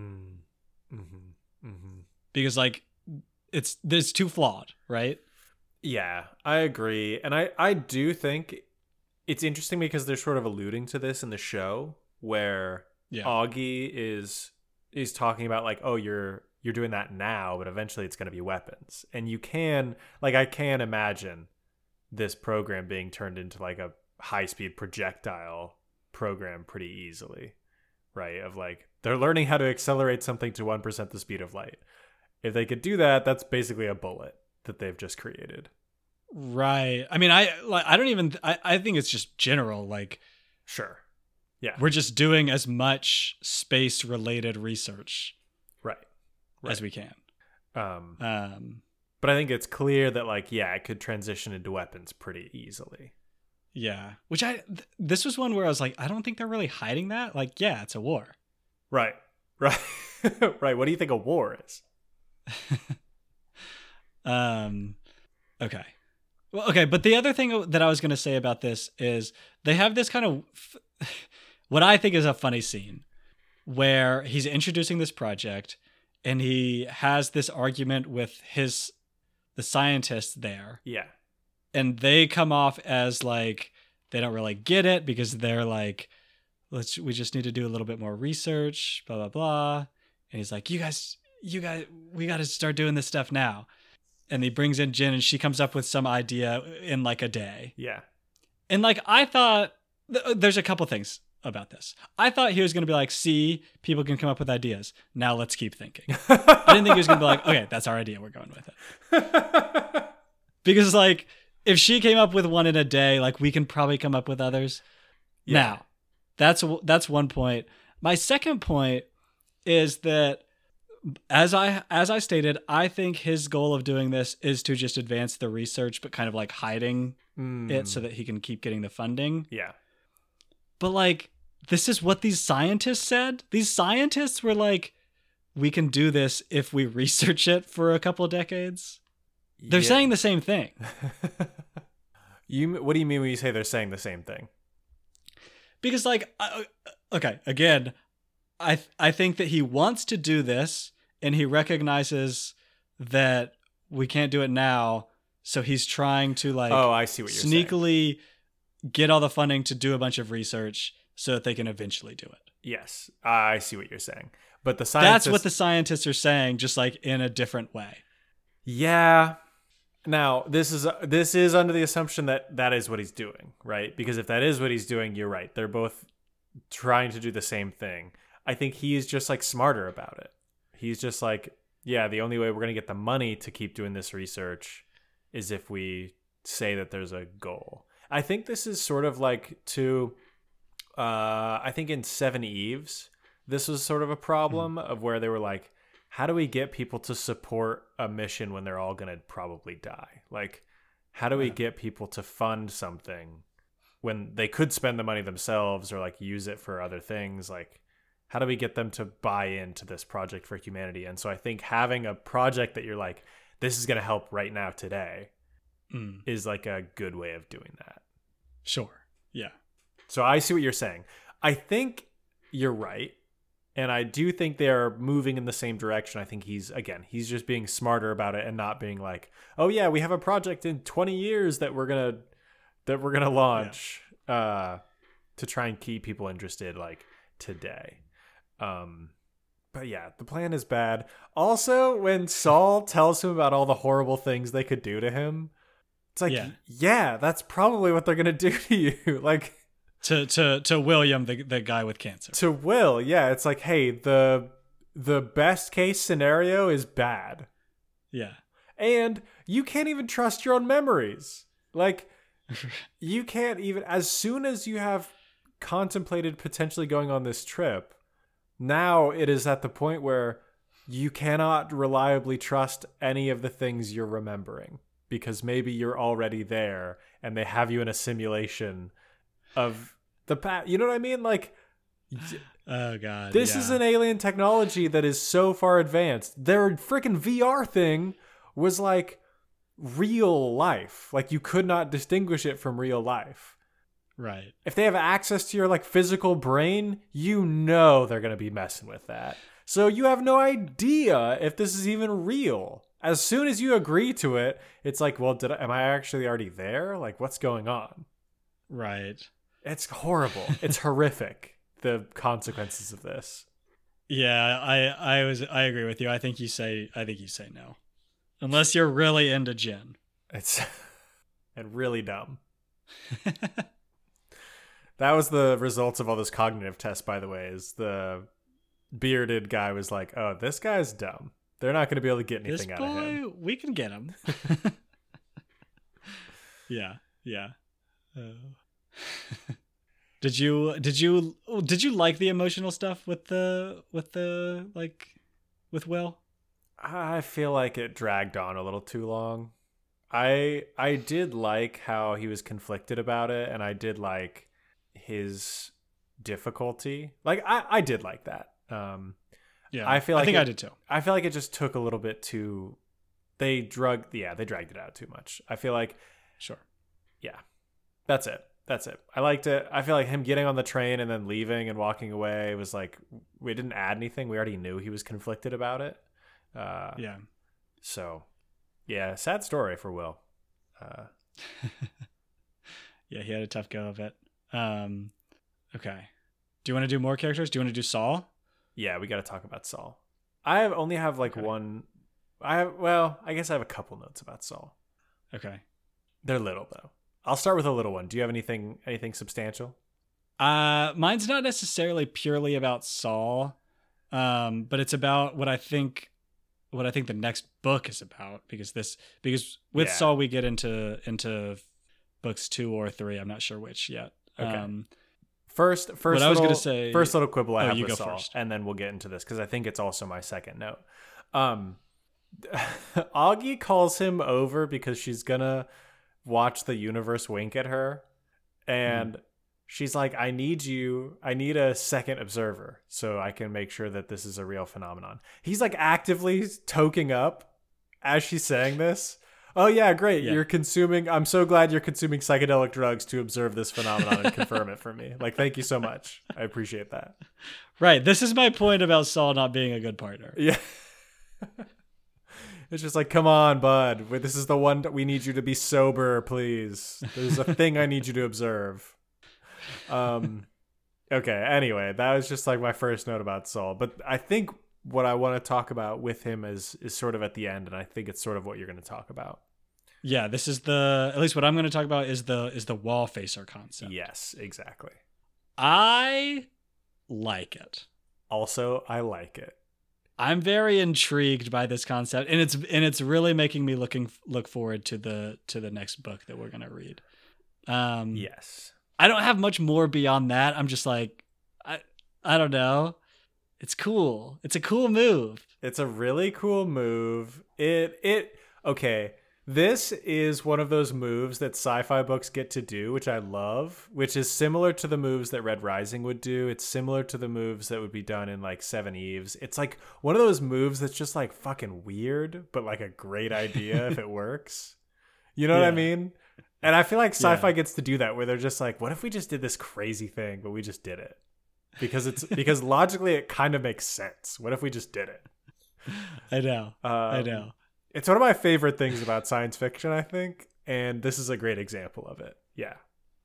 Because like it's too flawed, right? Yeah, I agree. And I do think it's interesting because they're sort of alluding to this in the show where Augie is talking about like, oh, you're doing that now, but eventually it's going to be weapons. And you can, like, I can imagine this program being turned into like a high-speed projectile program pretty easily, right? Of like, they're learning how to accelerate something to 1% the speed of light. If they could do that, that's basically a bullet that they've just created. Right. I mean, I think it's just general, like, sure. Yeah. We're just doing as much space-related research as we can. But I think it's clear that, like, yeah, it could transition into weapons pretty easily. Yeah. Which this was one where I was like, I don't think they're really hiding that. Like, yeah, it's a war. Right. Right. Right. What do you think a war is? Okay. Well, okay. But the other thing that I was going to say about this is they have this kind of what I think is a funny scene where he's introducing this project and he has this argument with the scientists there. Yeah. And they come off as like, they don't really get it because they're like, we just need to do a little bit more research, blah, blah, blah. And he's like, you guys, we got to start doing this stuff now. And he brings in Jin and she comes up with some idea in like a day. Yeah. And like, I thought there's a couple things about this. I thought he was going to be like, see, people can come up with ideas. Now let's keep thinking. I didn't think he was going to be like, okay, that's our idea. We're going with it. Because like, if she came up with one in a day, like we can probably come up with others. Yeah. Now, that's one point. My second point is that as I stated, I think his goal of doing this is to just advance the research, but kind of like hiding it so that he can keep getting the funding. Yeah. But like, this is what these scientists said. These scientists were like, we can do this if we research it for a couple of decades. They're saying the same thing. What do you mean when you say they're saying the same thing? Because like, okay, again, I think that he wants to do this and he recognizes that we can't do it now. So he's trying to like, I see what you're sneakily get all the funding to do a bunch of research so that they can eventually do it. Yes, I see what you're saying. But the scientists... That's what the scientists are saying, just like in a different way. Yeah. Now, this is under the assumption that that is what he's doing, right? Because if that is what he's doing, you're right. They're both trying to do the same thing. I think he's just like smarter about it. He's just like, yeah, the only way we're going to get the money to keep doing this research is if we say that there's a goal. I think this is sort of like I think in Seven Eves, this was sort of a problem of where they were like, how do we get people to support a mission when they're all going to probably die? Like, how do we get people to fund something when they could spend the money themselves or like use it for other things? Like, how do we get them to buy into this project for humanity? And so I think having a project that you're like, this is going to help right now today is like a good way of doing that. Sure. Yeah. So I see what you're saying. I think you're right. And I do think they're moving in the same direction. I think he's just being smarter about it and not being like, oh yeah, we have a project in 20 years that we're gonna launch to to try and keep people interested like today. But yeah, the plan is bad. Also, when Saul tells him about all the horrible things they could do to him, it's like, yeah, that's probably what they're gonna do to you. Like to William, the guy with cancer. To Will, yeah, it's like, hey, the best case scenario is bad. Yeah. And you can't even trust your own memories. Like, you can't even, as soon as you have contemplated potentially going on this trip, now it is at the point where you cannot reliably trust any of the things you're remembering because maybe you're already there and they have you in a simulation of the past. You know what I mean? Like, oh god, this is an alien technology that is so far advanced. Their freaking VR thing was like real life. Like, you could not distinguish it from real life. Right. If they have access to your like physical brain, you know they're going to be messing with that. So you have no idea if this is even real. As soon as you agree to it, it's like, well, am I actually already there? Like, what's going on? Right. It's horrible. It's horrific, the consequences of this. Yeah, I agree with you. I think you say no. Unless you're really into gin. It's and really dumb. That was the results of all those cognitive tests, by the way, is the bearded guy was like, oh, this guy's dumb. They're not going to be able to get anything out of him. We can get him. Yeah. Did you like the emotional stuff with Will? I feel like it dragged on a little too long. I did like how he was conflicted about it, and I did like his difficulty. Like, I did like that. Yeah, I think I did too. I feel like it just took a little bit too. They dragged it out too much. I feel like, sure, yeah, that's it. I liked it. I feel like him getting on the train and then leaving and walking away was like, we didn't add anything. We already knew he was conflicted about it. Yeah. So, yeah, sad story for Will. Yeah, he had a tough go of it. Okay. Do you want to do more characters? Do you want to do Saul? Yeah, we got to talk about Saul. I only have like one. I guess I have a couple notes about Saul. Okay. They're little though. I'll start with a little one. Do you have anything substantial? Mine's not necessarily purely about Saul, but it's about what I think the next book is about, because with Saul we get into books 2 or 3. I'm not sure which yet. Okay. First what I was going to say. First little quibble I have with Saul, first. and then we'll get into this because I think it's also my second note. Augie calls him over because she's gonna watch the universe wink at her, and she's like, I need a second observer so I can make sure that this is a real phenomenon. He's like actively toking up as she's saying this. Oh yeah, great. Yeah. I'm so glad you're consuming psychedelic drugs to observe this phenomenon and confirm it for me. Like, thank you so much. I appreciate that. Right. This is my point about Saul not being a good partner. Yeah. It's just like, come on, bud. This is the one that we need you to be sober, please. There's a thing I need you to observe. Okay. Anyway, that was just like my first note about Saul. But I think what I want to talk about with him is sort of at the end, and I think it's sort of what you're going to talk about. Yeah, this is at least what I'm going to talk about is the wall facer concept. Yes, exactly. I like it. Also, I like it. I'm very intrigued by this concept, and it's really making me look forward to the next book that we're going to read. Yes. I don't have much more beyond that. I'm just like, I don't know. It's cool. It's a cool move. It's a really cool move. Okay. This is one of those moves that sci-fi books get to do, which I love, which is similar to the moves that Red Rising would do. It's similar to the moves that would be done in like Seven Eves. It's like one of those moves that's just like fucking weird, but like a great idea if it works. You know what I mean? And I feel like sci-fi gets to do that, where they're just like, what if we just did this crazy thing, but we just did it? Because logically it kind of makes sense. What if we just did it? I know. It's one of my favorite things about science fiction, I think, and this is a great example of it. Yeah.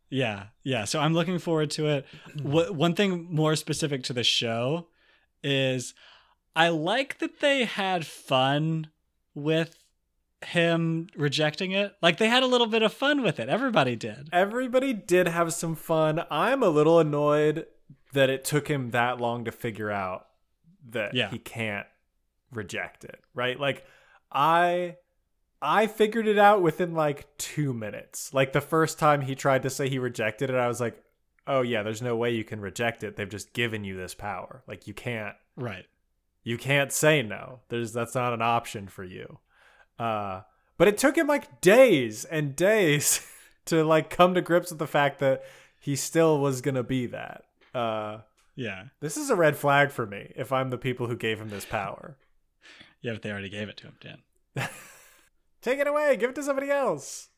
Yeah. So I'm looking forward to it. One thing more specific to the show is I like that they had fun with him rejecting it. Like they had a little bit of fun with it. Everybody did. Everybody did have some fun. I'm a little annoyed that it took him that long to figure out that he can't reject it, right? Like I figured it out within like 2 minutes. Like the first time he tried to say he rejected it, I was like, oh yeah, there's no way you can reject it. They've just given you this power. Like you can't. Right. You can't say no. That's not an option for you. But it took him like days and days to like come to grips with the fact that he still was going to be that. Yeah. This is a red flag for me if I'm the people who gave him this power. Yeah, but they already gave it to him, Dan. Take it away. Give it to somebody else.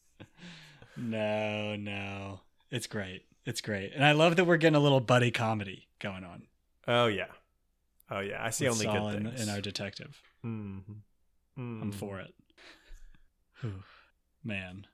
No. It's great. And I love that we're getting a little buddy comedy going on. Oh, yeah. I see only Saul good things. in our detective. Mm-hmm. I'm for it. Man.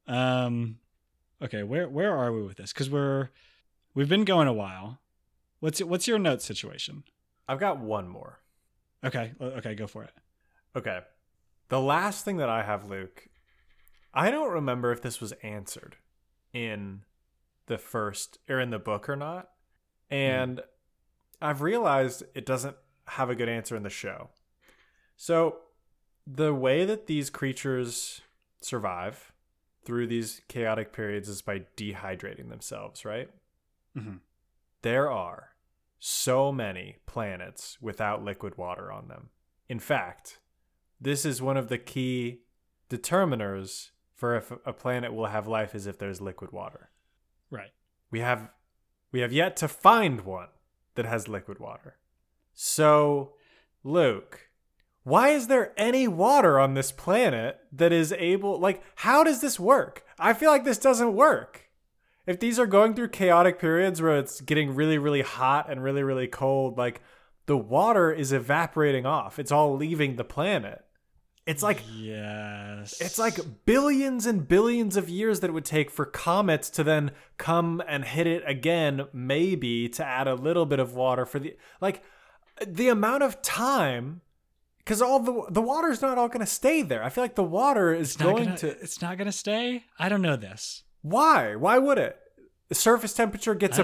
Okay, where are we with this? Because we've been going a while. What's your note situation? I've got one more. Okay, go for it. Okay. The last thing that I have, Luke, I don't remember if this was answered in the first or in the book or not. And I've realized it doesn't have a good answer in the show. So the way that these creatures survive through these chaotic periods is by dehydrating themselves, right? Mm-hmm. There are so many planets without liquid water on them. In fact, this is one of the key determiners for if a planet will have life is if there's liquid water. Right. We have yet to find one that has liquid water. So, Luke, why is there any water on this planet that is able... Like, how does this work? I feel like this doesn't work. If these are going through chaotic periods where it's getting really, really hot and really, really cold, like, the water is evaporating off. It's all leaving the planet. It's like... Yes. It's like billions and billions of years that it would take for comets to then come and hit it again, maybe, to add a little bit of water for the... Like, the amount of time... Because all the water's not all going to stay there. I feel like the water is It's not going to stay? I don't know this. Why? Why would it? The surface temperature gets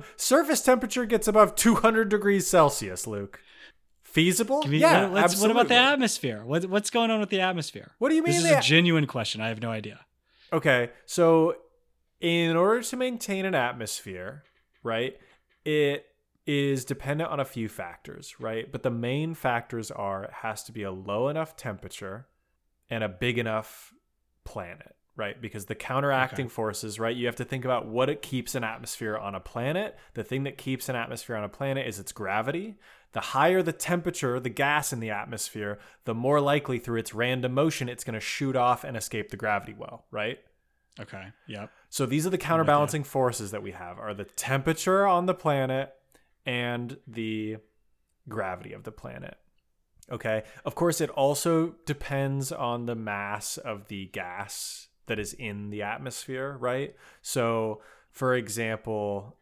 above 200 degrees Celsius, Luke. Feasible? Absolutely. What about the atmosphere? What's going on with the atmosphere? What do you mean? This is a genuine question. I have no idea. Okay, so in order to maintain an atmosphere, right, it is dependent on a few factors, right? But the main factors are it has to be a low enough temperature and a big enough planet, right? Because the counteracting forces, right? You have to think about what it keeps an atmosphere on a planet. The thing that keeps an atmosphere on a planet is its gravity. The higher the temperature, the gas in the atmosphere, the more likely through its random motion it's going to shoot off and escape the gravity well, right? Okay, yep. So these are the counterbalancing forces that we have, are the temperature on the planet and the gravity of the planet. Okay. Of course, it also depends on the mass of the gas that is in the atmosphere, right? So, for example,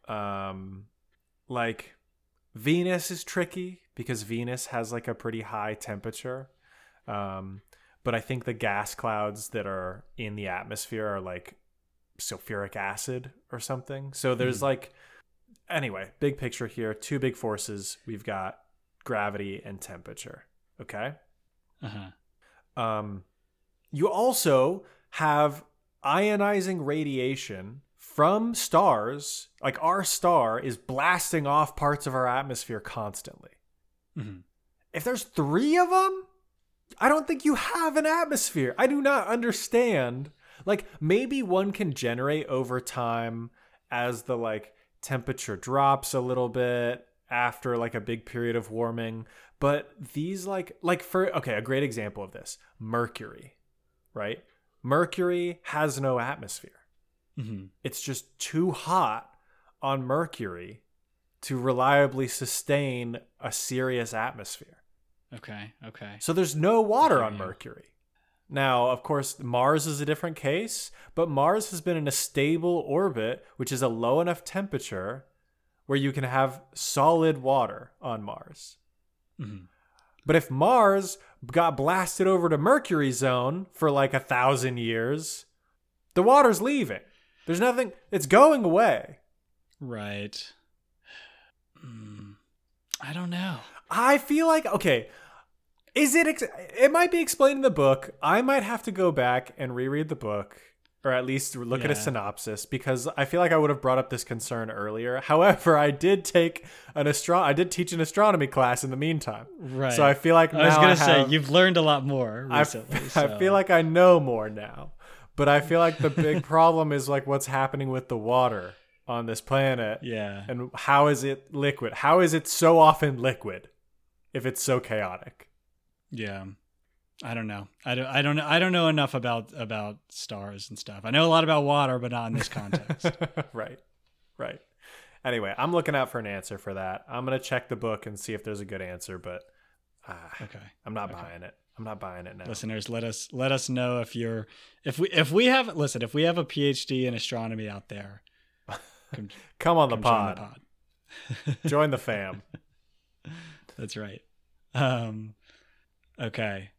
like Venus is tricky because Venus has like a pretty high temperature. But I think the gas clouds that are in the atmosphere are like sulfuric acid or something. So there's like... Anyway, big picture here, two big forces. We've got gravity and temperature. Okay? You also have ionizing radiation from stars. Like our star is blasting off parts of our atmosphere constantly. Mm-hmm. If there's 3 of them, I don't think you have an atmosphere. I do not understand. Like maybe one can generate over time as the like temperature drops a little bit after like a big period of warming, but these a great example of this, Mercury, right? Mercury has no atmosphere. Mm-hmm. It's just too hot on Mercury to reliably sustain a serious atmosphere. Okay. So there's no water on Mercury. Now, of course, Mars is a different case, but Mars has been in a stable orbit, which is a low enough temperature where you can have solid water on Mars. Mm-hmm. But if Mars got blasted over to Mercury zone for like 1,000 years, the water's leaving. There's nothing, it's going away. Right. I don't know. I feel like, okay, it might be explained in the book. I might have to go back and reread the book, or at least look at a synopsis, because I feel like I would have brought up this concern earlier. However, I did teach an astronomy class in the meantime. Right. So I feel like now I was going to say, you've learned a lot more recently. I feel like I know more now. But I feel like the big problem is like what's happening with the water on this planet. Yeah. And how is it liquid? How is it so often liquid if it's so chaotic? Yeah. I don't know. I don't know enough about stars and stuff. I know a lot about water, but not in this context. Right. Anyway, I'm looking out for an answer for that. I'm going to check the book and see if there's a good answer, but okay. I'm not buying it. I'm not buying it now. Listeners, let us know if we have a PhD in astronomy out there. Come on the pod. Join the fam. That's right. Okay.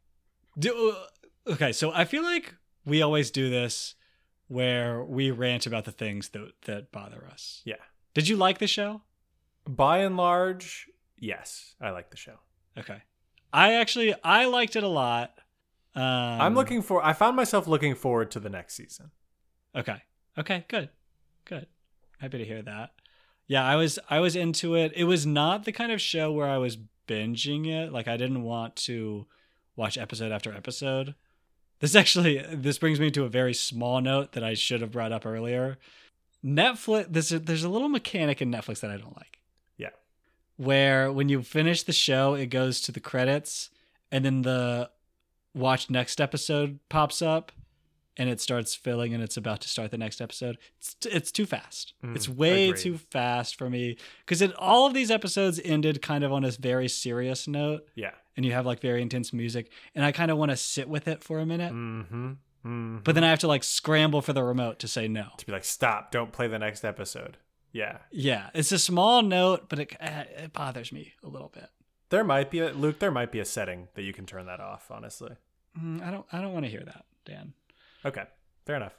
So I feel like we always do this where we rant about the things that bother us. Yeah. Did you like the show? By and large, yes, I like the show. Okay. I liked it a lot. I found myself looking forward to the next season. Okay. Good. Happy to hear that. Yeah, I was into it. It was not the kind of show where I was binging it. Like I didn't want to watch episode after episode. This brings me to a very small note that I should have brought up earlier. Netflix, there's a little mechanic in Netflix that I don't like. Yeah. Where when you finish the show, it goes to the credits and then the watch next episode pops up and it starts filling and it's about to start the next episode. It's too fast. It's way too fast for me because all of these episodes ended kind of on a very serious note. Yeah. And you have like very intense music and I kind of want to sit with it for a minute. Mm-hmm. Mm-hmm. But then I have to like scramble for the remote to say no. To be like, stop, don't play the next episode. Yeah. Yeah. It's a small note, but it bothers me a little bit. There might be a setting that you can turn that off, honestly. I don't want to hear that, Dan. Okay. Fair enough.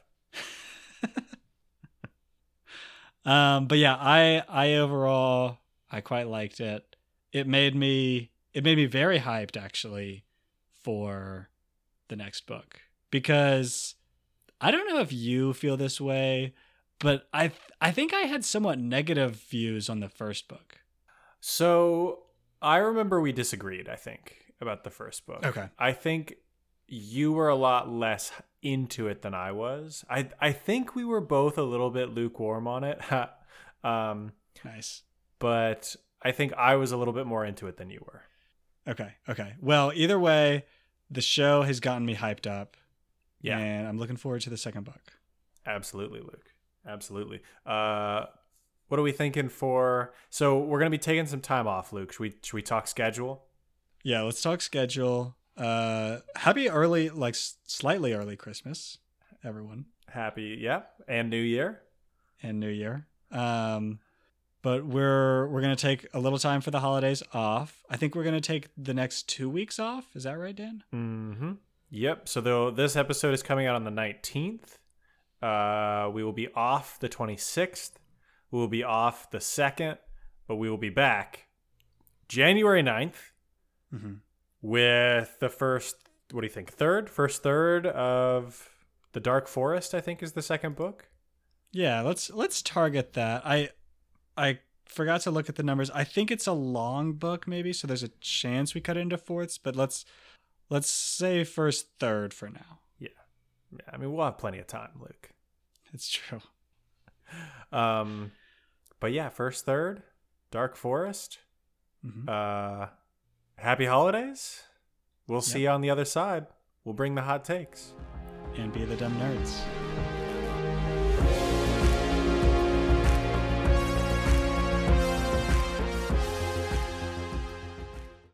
But yeah, I overall, I quite liked it. It made me very hyped actually for the next book. Because I don't know if you feel this way, but I think I had somewhat negative views on the first book. So I remember we disagreed, I think, about the first book. Okay. I think you were a lot less into it than I was. I think we were both a little bit lukewarm on it. Nice. But I think I was a little bit more into it than you were. Okay. Well, either way, the show has gotten me hyped up. Yeah. And I'm looking forward to the second book. Absolutely, Luke. Absolutely. What are we thinking for... So we're going to be taking some time off, Luke. Should we talk schedule? Yeah, let's talk schedule. Happy early, like slightly early Christmas, everyone. Happy, yeah. And New Year. And New Year. But we're going to take a little time for the holidays off. I think we're going to take the next 2 weeks off. Is that right, Dan? Mm-hmm. Yep. So this episode is coming out on the 19th. We will be off the 26th. We will be off the 2nd, but we will be back January 9th with the first, what do you think, first third of The Dark Forest, I think is the second book. Yeah, let's target that. I forgot to look at the numbers. I think it's a long book maybe, so there's a chance we cut it into fourths, but let's say first third for now. Yeah. I mean, we'll have plenty of time, Luke. It's true. But yeah, first third, Dark Forest. Happy holidays. We'll see you on the other side. We'll bring the hot takes. And be the dumb nerds.